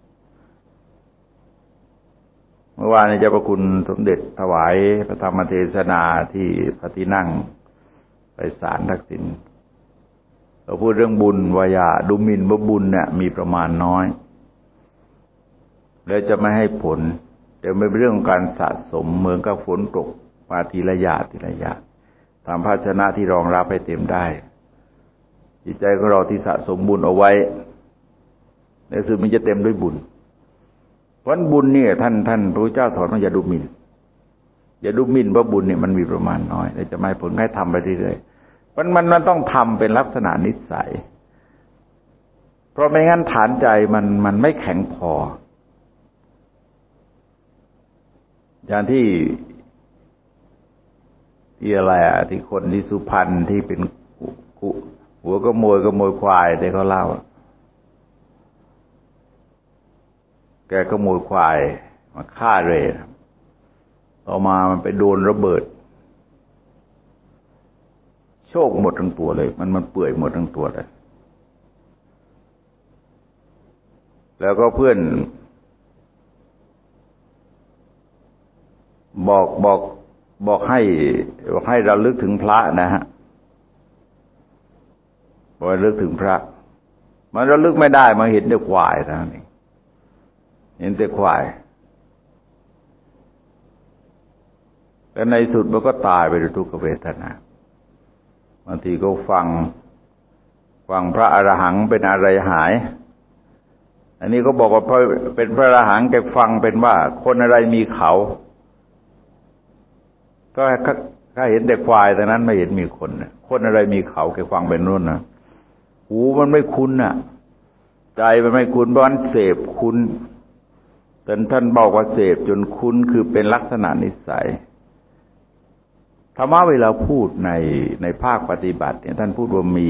เมื่อวานนี้เจ้าพระคุณสมเด็จถวายพระธรรมเทศนาที่พระที่นั่งไปศาลทักษิณเราพูดเรื่องบุญว่าอย่าดูหมิ่นว่าบุญเนี่ยมีประมาณน้อยแล้วจะไม่ให้ผลแต่เป็นเรื่องของการสะสมเหมือนกับฝนตกมาทีละหยาดตามภาชนะที่รองรับให้เต็มได้จิตใจของเราที่สะสมบุญเอาไว้ในสุดมันจะเต็มด้วยบุญเพราะบุญเนี่ยท่านพระพุทธเจ้าสอนว่าอย่าดูหมิ่นเพราะบุญเนี่ยมันมีประมาณน้อยแล้วจะไม่ผลให้ทำไปเรื่อยๆมันต้องทำเป็นลักษณะนิสัยเพราะไม่งั้นฐานใจมันไม่แข็งพออย่างที่อะไรที่คนที่สุพรรณที่เป็นหัวขโมยควายที่เขาเล่าแกขโมยควายมาฆ่าเลยต่อมามันไปโดนระเบิดโชกหมดทั้งตัวเลยมันเปื่อยหมดทั้งตัวเลยแล้วก็เพื่อนบอกให้เราลึกถึงพระนะฮะบอกให้ลึกถึงพระมันเราลึกไม่ได้มาเห็นแต่ควายนะนี่เห็นแต่ควายแล้วในสุดมันก็ตายไปด้วยทุกขเวทนาบางทีก็ฟังพระอรหังเป็นอะไรหายอันนี้ก็บอกว่าเป็นพระอรหังแกฟังเป็นว่าคนอะไรมีเขาก็ถ้าเห็นแต่ควายแต่นั้นไม่เห็นมีคนอะไรมีเขาแกฟังเป็นนู่นนะหูมันไม่คุ้นน่ะใจมันไม่คุ้นเพราะมันเสพคุ้นแต่ท่านบอกว่าเสพจนคุ้นคือเป็นลักษณะนิสัยธรรมะเวลาพูดในภาคปฏิบัติเนี่ยท่านพูดว่ามี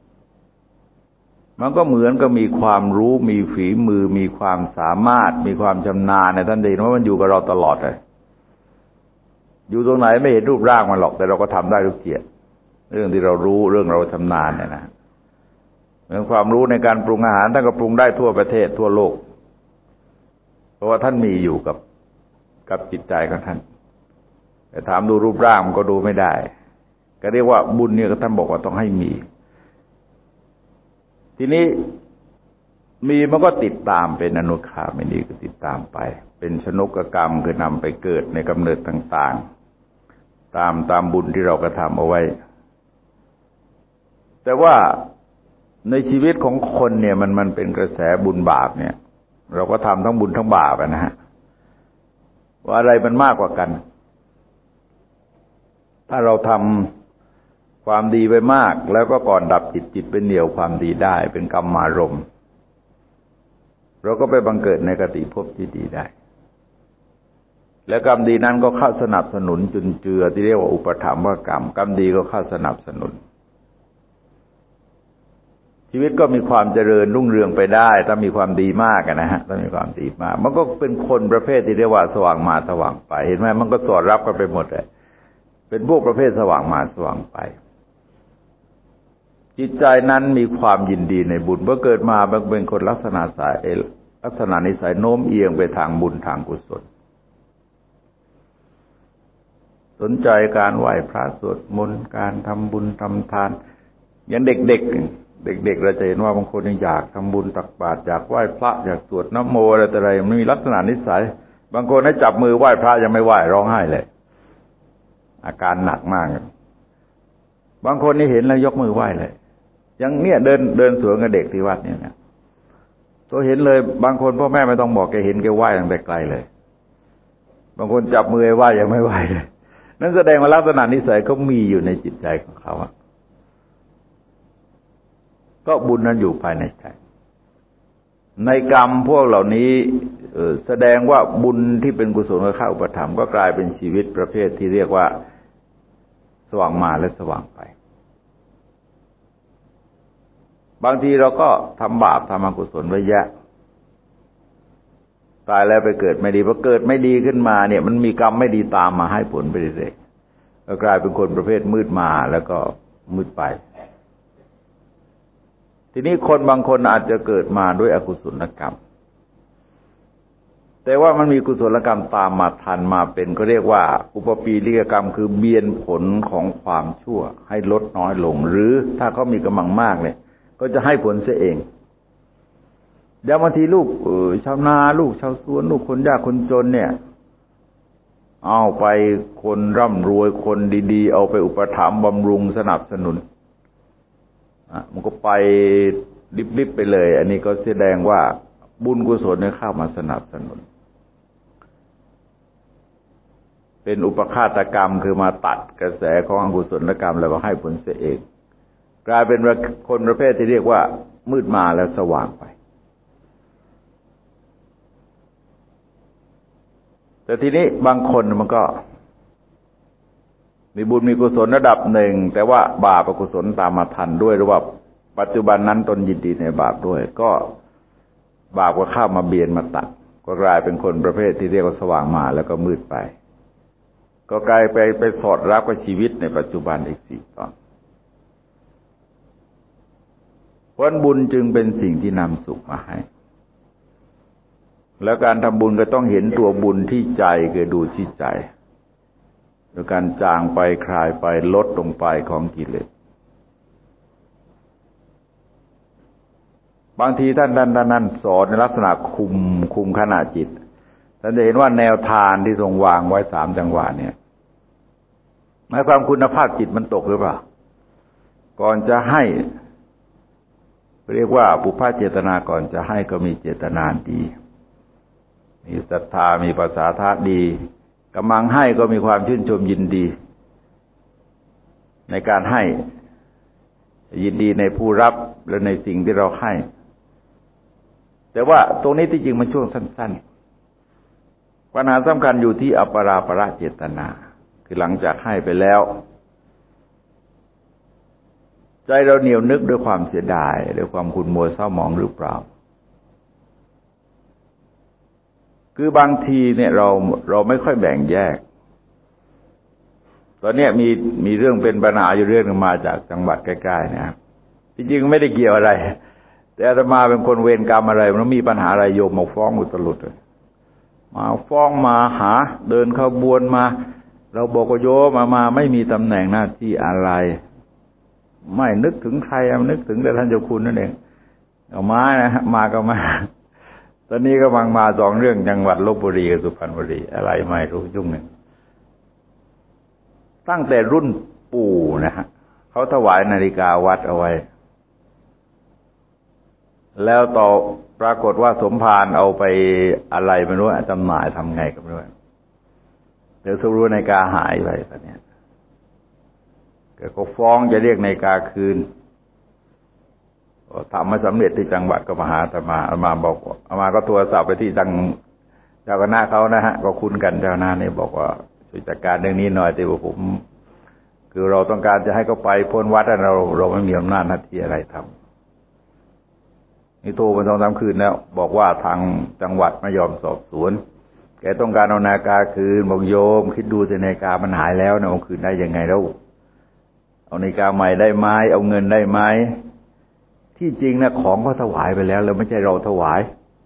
มันก็เหมือนกับมีความรู้มีฝีมือมีความสามารถมีความชำนาญในท่านเห็นว่ามันอยู่กับเราตลอดเลยอยู่ตรงไหนไม่เห็นรูปร่างมันหรอกแต่เราก็ทำได้ทุกเกียรติเรื่องที่เรารู้เรื่องเราชำนาญเนี่ยนะเหมือนความรู้ในการปรุงอาหารท่านก็ปรุงได้ทั่วประเทศทั่วโลกเพราะว่าท่านมีอยู่กับจิตใจของท่านแต่ถามดูรูปร่างมันก็ดูไม่ได้ก็เรียกว่าบุญเนี่ยท่านบอกว่าต้องให้มีทีนี้มีมันก็ติดตามเป็นอนุคามินีก็ติดตามไปเป็นชนกกรรมคือนำไปเกิดในกำเนิดต่างๆตามบุญที่เรากระทำเอาไว้แต่ว่าในชีวิตของคนเนี่ยมันเป็นกระแสบุญบาปเนี่ยเราก็ทำทั้งบุญทั้งบาปนะฮะว่าอะไรมันมากกว่ากันถ้าเราทำความดีไปมากแล้วก็ก่อนดับจิตเป็นเหนี่ยวความดีได้เป็นกรรมารมณ์เราก็ไปบังเกิดในกติภพที่ดีได้และกรรมดีนั้นก็เข้าสนับสนุนจุนเจือที่เรียกว่าอุปถัมภกรรมกรรมดีก็เข้าสนับสนุนชีวิตก็มีความเจริญรุ่งเรืองไปได้ถ้ามีความดีมากนะฮะถ้ามีความดีมากมันก็เป็นคนประเภทที่เรียกว่าสว่างมาสว่างไปเห็นไหมมันก็สอดรับกันไปหมดเลยเป็นพวกประเภทสว่างมาสว่างไปจิตใจนั้นมีความยินดีในบุญเมื่อเกิดมาเป็นคนลักษณะนิสัยโน้มเอียงไปทางบุญทางกุศลสนใจการไหว้พระสวดมนต์การทำบุญทำทานอย่างเด็กเราจะเห็นว่าบางคนอยากทำบุญตักบาตรอยากไหว้พระอยากสวดนะโมอะไรมันมีลักษณะนิสัยบางคนให้จับมือไหว้พระยังไม่ไหว้ร้องไห้เลยอาการหนักมากบางคนนี่เห็นแล้วยกมือไหว้เลยอย่างเนี้ยเดินสวนกับเด็กที่วัดเนี่ยนะตัวเห็นเลยบางคนพ่อแม่ไม่ต้องบอกแกเห็นแกไหว้ตั้งแต่ไกลเลยบางคนจับมือไหว้ยังไม่ไหว้เลยนั่นแสดงว่าลักษณะนิสัยเขามีอยู่ในจิตใจของเขาก็บุญนั้นอยู่ภายในใจในกรรมพวกเหล่านี้แสดงว่าบุญที่เป็นกุศลเข้าอุปถัมภ์ก็กลายเป็นชีวิตประเภทที่เรียกว่าสว่างมาและสว่างไปบางทีเราก็ทำบาปทำอกุศลไว้แยะตายแล้วไปเกิดไม่ดีพอเกิดไม่ดีขึ้นมาเนี่ยมันมีกรรมไม่ดีตามมาให้ผลไปเรื่อยๆก็กลายเป็นคนประเภทมืดมาแล้วก็มืดไปทีนี้คนบางคนอาจจะเกิดมาด้วยอกุศลกรรมแต่ว่ามันมีกุศลกรรมตามมาทันมาเป็นก็เรียกว่าอุปปีลิกกรรมคือเบียนผลของความชั่วให้ลดน้อยลงหรือถ้าเขามีกำลังมากเนี่ยก็จะให้ผลเสียเองเดี๋ยวบางทีลูกชาวนาลูกชาวสวนลูกคนยากคนจนเนี่ยเอาไปคนร่ำรวยคนดีๆเอาไปอุปถัมภ์บำรุงสนับสนุนมันก็ไปริบๆไปเลยอันนี้ก็แสดงว่าบุญกุศลเนี่ยเข้ามาสนับสนุนเป็นอุปฆาตกรรมคือมาตัดกระแสของอกุศลกรรมแล้วก็ให้ผลเสียเองกลายเป็นคนประเภทที่เรียกว่ามืดมาแล้วสว่างไปแต่ทีนี้บางคนมันก็มีบุญมีกุศลระดับหนึ่งแต่ว่าบาปอกุศลตามมาทันด้วยหรือว่าปัจจุบันนั้นตนยินดีในบาปด้วยก็บาปก็เข้ามาเบียนมาตัดก็กลายเป็นคนประเภทที่เรียกว่าสว่างมาแล้วก็มืดไปก็กลายไปสอดรับกับชีวิตในปัจจุบันอีกสี่ตอนเพราะบุญจึงเป็นสิ่งที่นำสุขมาให้แล้วการทำบุญก็ต้องเห็นตัวบุญที่ใจคือดูที่ใจโดยการจางไปคลายไปลดลงไปของกิเลสบางทีท่านสอนในลักษณะคุมขณะจิตท่านจะเห็นว่าแนวทางที่ทรงวางไว้3จังหวะเนี่ยหมายความคุณภาพจิตมันตกหรือเปล่าก่อนจะให้เรียกว่าปุพพเจตนาก่อนจะให้ก็มีเจตนาดีมีศรัทธามีภาษาทะดีกำลังให้ก็มีความชื่นชมยินดีในการให้ยินดีในผู้รับและในสิ่งที่เราให้แต่ว่าตรงนี้ที่จริงมันช่วงสั้นๆปัญหาสำคัญอยู่ที่อัปปราประเจตนาคือหลังจากให้ไปแล้วใจเราเหนียวนึกด้วยความเสียดายด้วยความขุ่นมัวเศร้าหมองหรือเปล่าคือบางทีเนี่ยเราไม่ค่อยแบ่งแยกตอนนี้มีเรื่องเป็นปัญหาอยู่เรื่องนึงมาจากจังหวัดใกล้ๆนะครับจริงๆไม่ได้เกี่ยวอะไรแต่อาตมาเป็นคนเวรกรรมอะไรมันมีปัญหาอะไรโยมมาฟ้องอุตลุดมาฟ้องมาหาเดินขบวนมาเราบอกว่าโยมมาไม่มีตำแหน่งหน้าที่อะไรไม่นึกถึงใครนึกถึงแต่ท่านเจ้าคุณนั่นเองเอามานะมาก็มาตอนนี้ก็มา2เรื่องจังหวัดลพบุรีกับสุพรรณบุรีอะไรไม่รู้ยุ่งหนึ่งตั้งแต่รุ่นปู่นะฮะเขาถวายนาฬิกาวัดเอาไว้แล้วต่อปรากฏว่าสมภารเอาไปอะไรไม่รู้จำหน่ายทำไงก็ไม่รู้เดี๋ยวสรู้นาฬิกาหายไปตอนนี้แกก็ฟ้องจะเรียกนาฬิกาคืนทำไม่สำเร็จที่จังหวัดก็มาหาอาตมาบอกอาตมาก็โทรศัพท์ไปที่เจ้าคณะเขานะฮะก็คุ้นกันเจ้าคณะนี่บอกว่าช่วยจัดการเรื่องนี้หน่อยแต่ว่าผมคือเราต้องการจะให้เขาไปพ้นวัดแล้วเราไม่มีอำนาจหน้าที่อะไรทำนี่โทรมา2-3 คืนแล้วบอกว่าทางจังหวัดไม่ยอมสอบสวนแกต้องการเอานาฬิกาคืนบอกโยมคิดดูสินาฬิกามันหายแล้วนะเอาคืนได้ยังไงแล้วเอานาฬิกาใหม่ได้ไหมเอาเงินได้ไหมที่จริงนะของก็ถวายไปแล้วไม่ใช่เราถวาย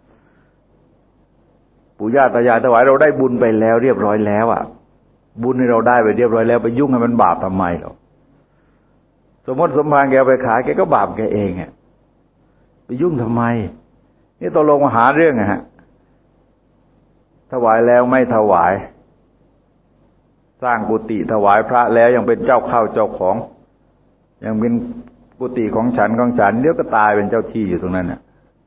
ปู่ย่าตายายถวายเราได้บุญไปแล้วเรียบร้อยแล้วอ่ะบุญที่เราได้ไปเรียบร้อยแล้วไปยุ่งให้มันบาปทำไมหรอสมมติสมภารแกไปขายแกก็บาปแกเองอ่ะไปยุ่งทำไมนี่ตกลงมาหาเรื่องฮะถวายแล้วไม่ถวายสร้างกุฏิถวายพระแล้วยังเป็นเจ้าเข้าเจ้าของยังเป็นกุฏิของฉันเดี๋ยวก็ตายเป็นเจ้าที่อยู่ตรงนั้นน่ะ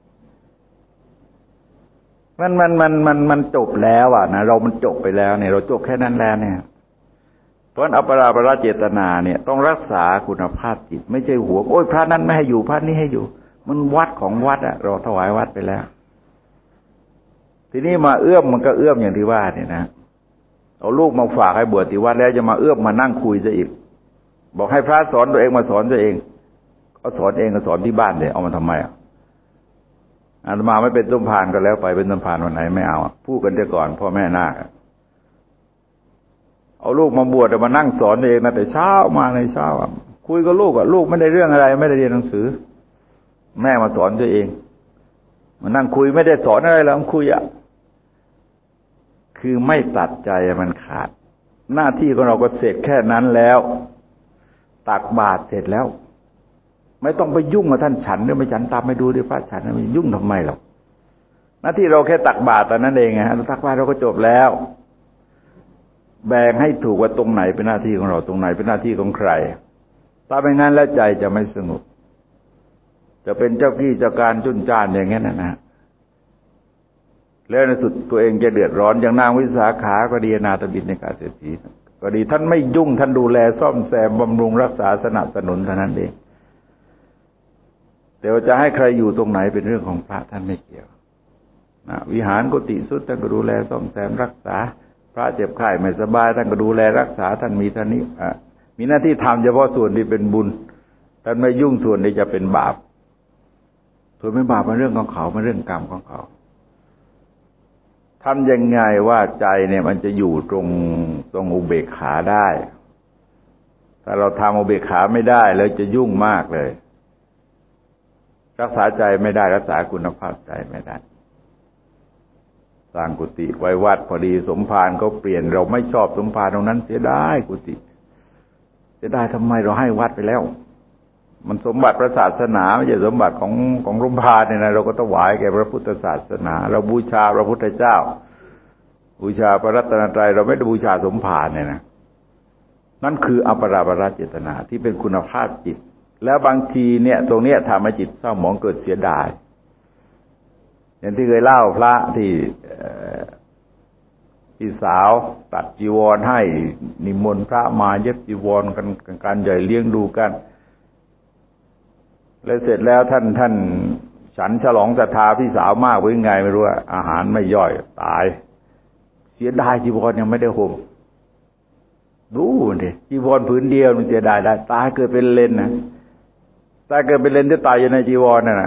มันจบแล้วอ่ะนะเรามันจบไปแล้วเนี่ยเราจบแค่นั้นแล้วเนี่ยเพราะอัปราประเจตนาเนี่ยต้องรักษาคุณภาพจิตไม่ใช่หวงโอ้ยพระนั้นไม่ให้อยู่พระนี้ให้อยู่มันวัดของวัดอ่ะเราถวายวัดไปแล้วทีนี้มาเอื้อมมันก็เอื้อมอย่างที่ว่าเนี่ยนะเอาลูกมาฝากให้บวชที่วัดแล้วจะมาเอื้อมมานั่งคุยซะอีกบอกให้พระสอนตัวเองมาสอนตัวเองก็สอนเองก็สอนที่บ้านเลยเอามาทำไมอ่ะอาตมาไม่เป็นสมภารก็แล้วไปเป็นสมภารวันไหนไม่เอาพูดกันเดี๋ยวก่อนพ่อแม่นาคเอาลูกมาบวชมานั่งสอนเองนะแต่เช้ามาในเช้าคุยกับลูกลูกไม่ได้เรื่องอะไรไม่ได้เรียนหนังสือแม่มาสอนตัวเองมานั่งคุยไม่ได้สอนอะไรแล้วคุยคือไม่ตัดใจมันขาดหน้าที่ของเราก็เสร็จแค่นั้นแล้วตักบาตรเสร็จแล้วไม่ต้องไปยุ่งกับท่านฉันหรือไม่ฉันตามไปดูดิพระฉันไม่ยุ่งทำไมหรอกหน้าที่เราแค่ตักบาตรตอนนั้นเองฮะตักบาตรเราก็จบแล้วแบ่งให้ถูกว่าตรงไหนเป็นหน้าที่ของเราตรงไหนเป็นหน้าที่ของใครถ้าไม่งั้นแล้วใจจะไม่สงบจะเป็นเจ้ากี้เจ้าการจุนจ้านอย่างนั้นนะแล้วในสุดตัวเองจะเดือดร้อนอย่างนางวิสาขาก็ดีนาถบิณฑิกาเศรษฐีก็ดีท่านไม่ยุ่งท่านดูแลซ่อมแซมบำรุงรักษาสนับสนุนเท่านั้นเองแต่ว่าจะให้ใครอยู่ตรงไหนเป็นเรื่องของพระท่านไม่เกี่ยวนะวิหารกุฏิสุดท่านก็ดูแลซ่อมแซมรักษาพระเจ็บไข้ไม่สบายท่านก็ดูแลรักษาท่านมีเท่านี้มีหน้าที่ทำเฉพาะส่วนที่เป็นบุญท่านไม่ยุ่งส่วนที่จะเป็นบาปส่วนไม่บาปเป็นเรื่องของเขาเป็นเรื่องกรรมของเขาทำยังไงว่าใจเนี่ยมันจะอยู่ตรงอุเบกขาได้ถ้าเราทำอุเบกขาไม่ได้แล้วจะยุ่งมากเลยรักษาใจไม่ได้รักษาคุณภาพใจไม่ได้สร้างกุฏิไว้วัดพอดีสมภารเขาเปลี่ยนเราไม่ชอบสมภารตรงนั้นเสียดายกุฏิเสียดายทำไมเราให้วัดไปแล้วมันสมบัติพระศาสนาไม่ใช่สมบัติของสมภารเนี่ยนะเราก็ถวายแก่พระพุทธศาสนาเราบูชาพระพุทธเจ้าบูชาพระรัตนตรัยเราไม่ได้บูชาสมภารเนี่ยนะนั่นคืออัปราประเจตนาที่เป็นคุณภาพจิตแล้วบางทีเนี่ยตรงเนี้ยทำให้จิตเศร้าหมองเกิดเสียดายอย่างที่เคยเล่าพระที่พี่สาวตัดจีวรให้นิมนต์พระมาเย็บจีวรกันการใหญ่เลี้ยงดูกันแล้วเสร็จแล้วท่านฉันฉลองศรัทธาพี่สาวมากเป็นไงไม่รู้อาหารไม่ย่อยตายเสียดายจีวรยังไม่ได้ห่มดูดิจีวรผืนเดียวมันเสียดายได้ตายเกิดเป็นเลนนะตายเกิดเป็นเลนที่ตายอยู่ในจีวรนั่นน่ะ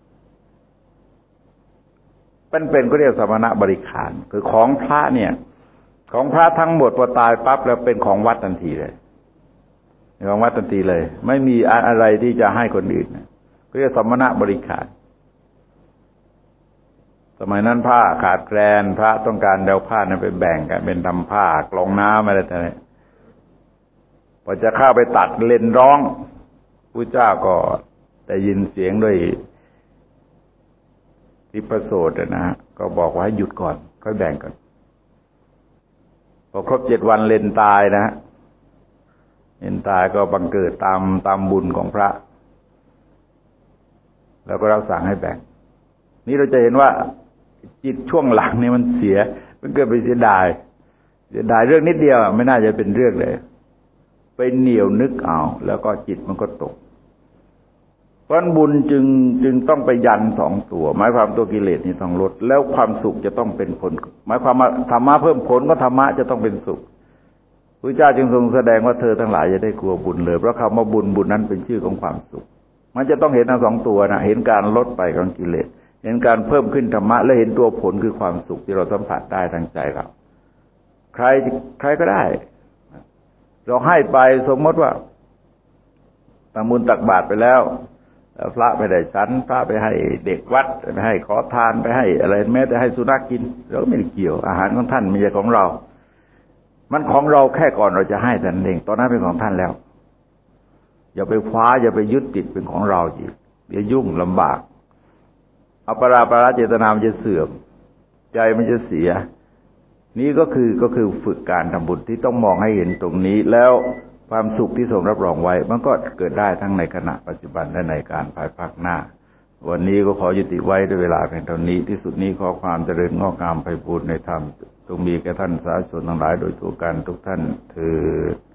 เป็นก็เรียกสมณะบริขารคือของพระเนี่ยของพระทั้งหมดพอตายปั๊บแล้วเป็นของวัดทันทีเลยของวัดทันทีเลยไม่มีอะไรที่จะให้คนอื่นนะก็เรียกสมณะบริขารสมัยนั้นผ้าขาดแคลนพระต้องการเดาผ้านั้นไปแบ่งกันเป็นทำผ้ากรองน้ำอะไรต่างๆพอจะเข้าไปตัดเลนร้องพระเจ้าก็ได้ยินเสียงด้วยทิพโสตนะฮะก็บอกว่าให้หยุดก่อนค่อยแบ่งกันพอครบ7 วันเลนตายนะฮะเลนตายก็บังเกิดตามบุญของพระแล้วก็รับสั่งให้แบ่งนี่เราจะเห็นว่าจิตช่วงหลังนี่มันเสียมันเกิดไปเสียดายเรื่องนิดเดียวไม่น่าจะเป็นเรื่องเลยไปเหนี่ยวนึกเอาแล้วก็จิตมันก็ตกเพราะบุญจึงต้องไปยันสองตัวหมายความตัวกิเลสนี่ต้องลดแล้วความสุขจะต้องเป็นผลหมายความว่าธรรมะเพิ่มผลก็ธรรมะจะต้องเป็นสุขพระเจ้าจึงทรงแสดงว่าเธอทั้งหลายจะได้กลัวบุญเลยเพราะคำว่าบุญนั้นเป็นชื่อของความสุขมันจะต้องเห็นทั้งสองตัวนะเห็นการลดไปของกิเลสเห็นการเพิ่มขึ้นธรรมะและเห็นตัวผลคือความสุขที่เราสัมผัสได้ทางใจเราใครก็ได้เราให้ไปสมมติว่าทำบุญตักบาตรไปแล้วพระไปได้ฉันพระไปให้เด็กวัดไปให้ขอทานไปให้อะไรแม้แต่ให้สุนัขกินเราก็ไม่ได้เกี่ยวอาหารของท่านไม่ใช่ของเรามันของเราแค่ก่อนเราจะให้แต่นั้นเองตอนนั้นเป็นของท่านแล้วอย่าไปคว้าอย่าไปยึดติดเป็นของเราอีกเดี๋ยวยุ่งลำบากอัปปราเจตนามันจะเสื่อมใจมันจะเสียนี่ก็คือฝึกการทำบุญที่ต้องมองให้เห็นตรงนี้แล้วความสุขที่ทรงรับรองไว้มันก็เกิดได้ทั้งในขณะปัจจุบันและในการภายภาคหน้าวันนี้ก็ขอยุติไว้ด้วยเวลาเพียงเท่านี้ที่สุดนี้ขอความเจริญงอกงามไพบูลย์ในธรรมจงมีแก่ท่านสาธุชนทั้งหลายโดยทั่วกันทุกท่านเทอญ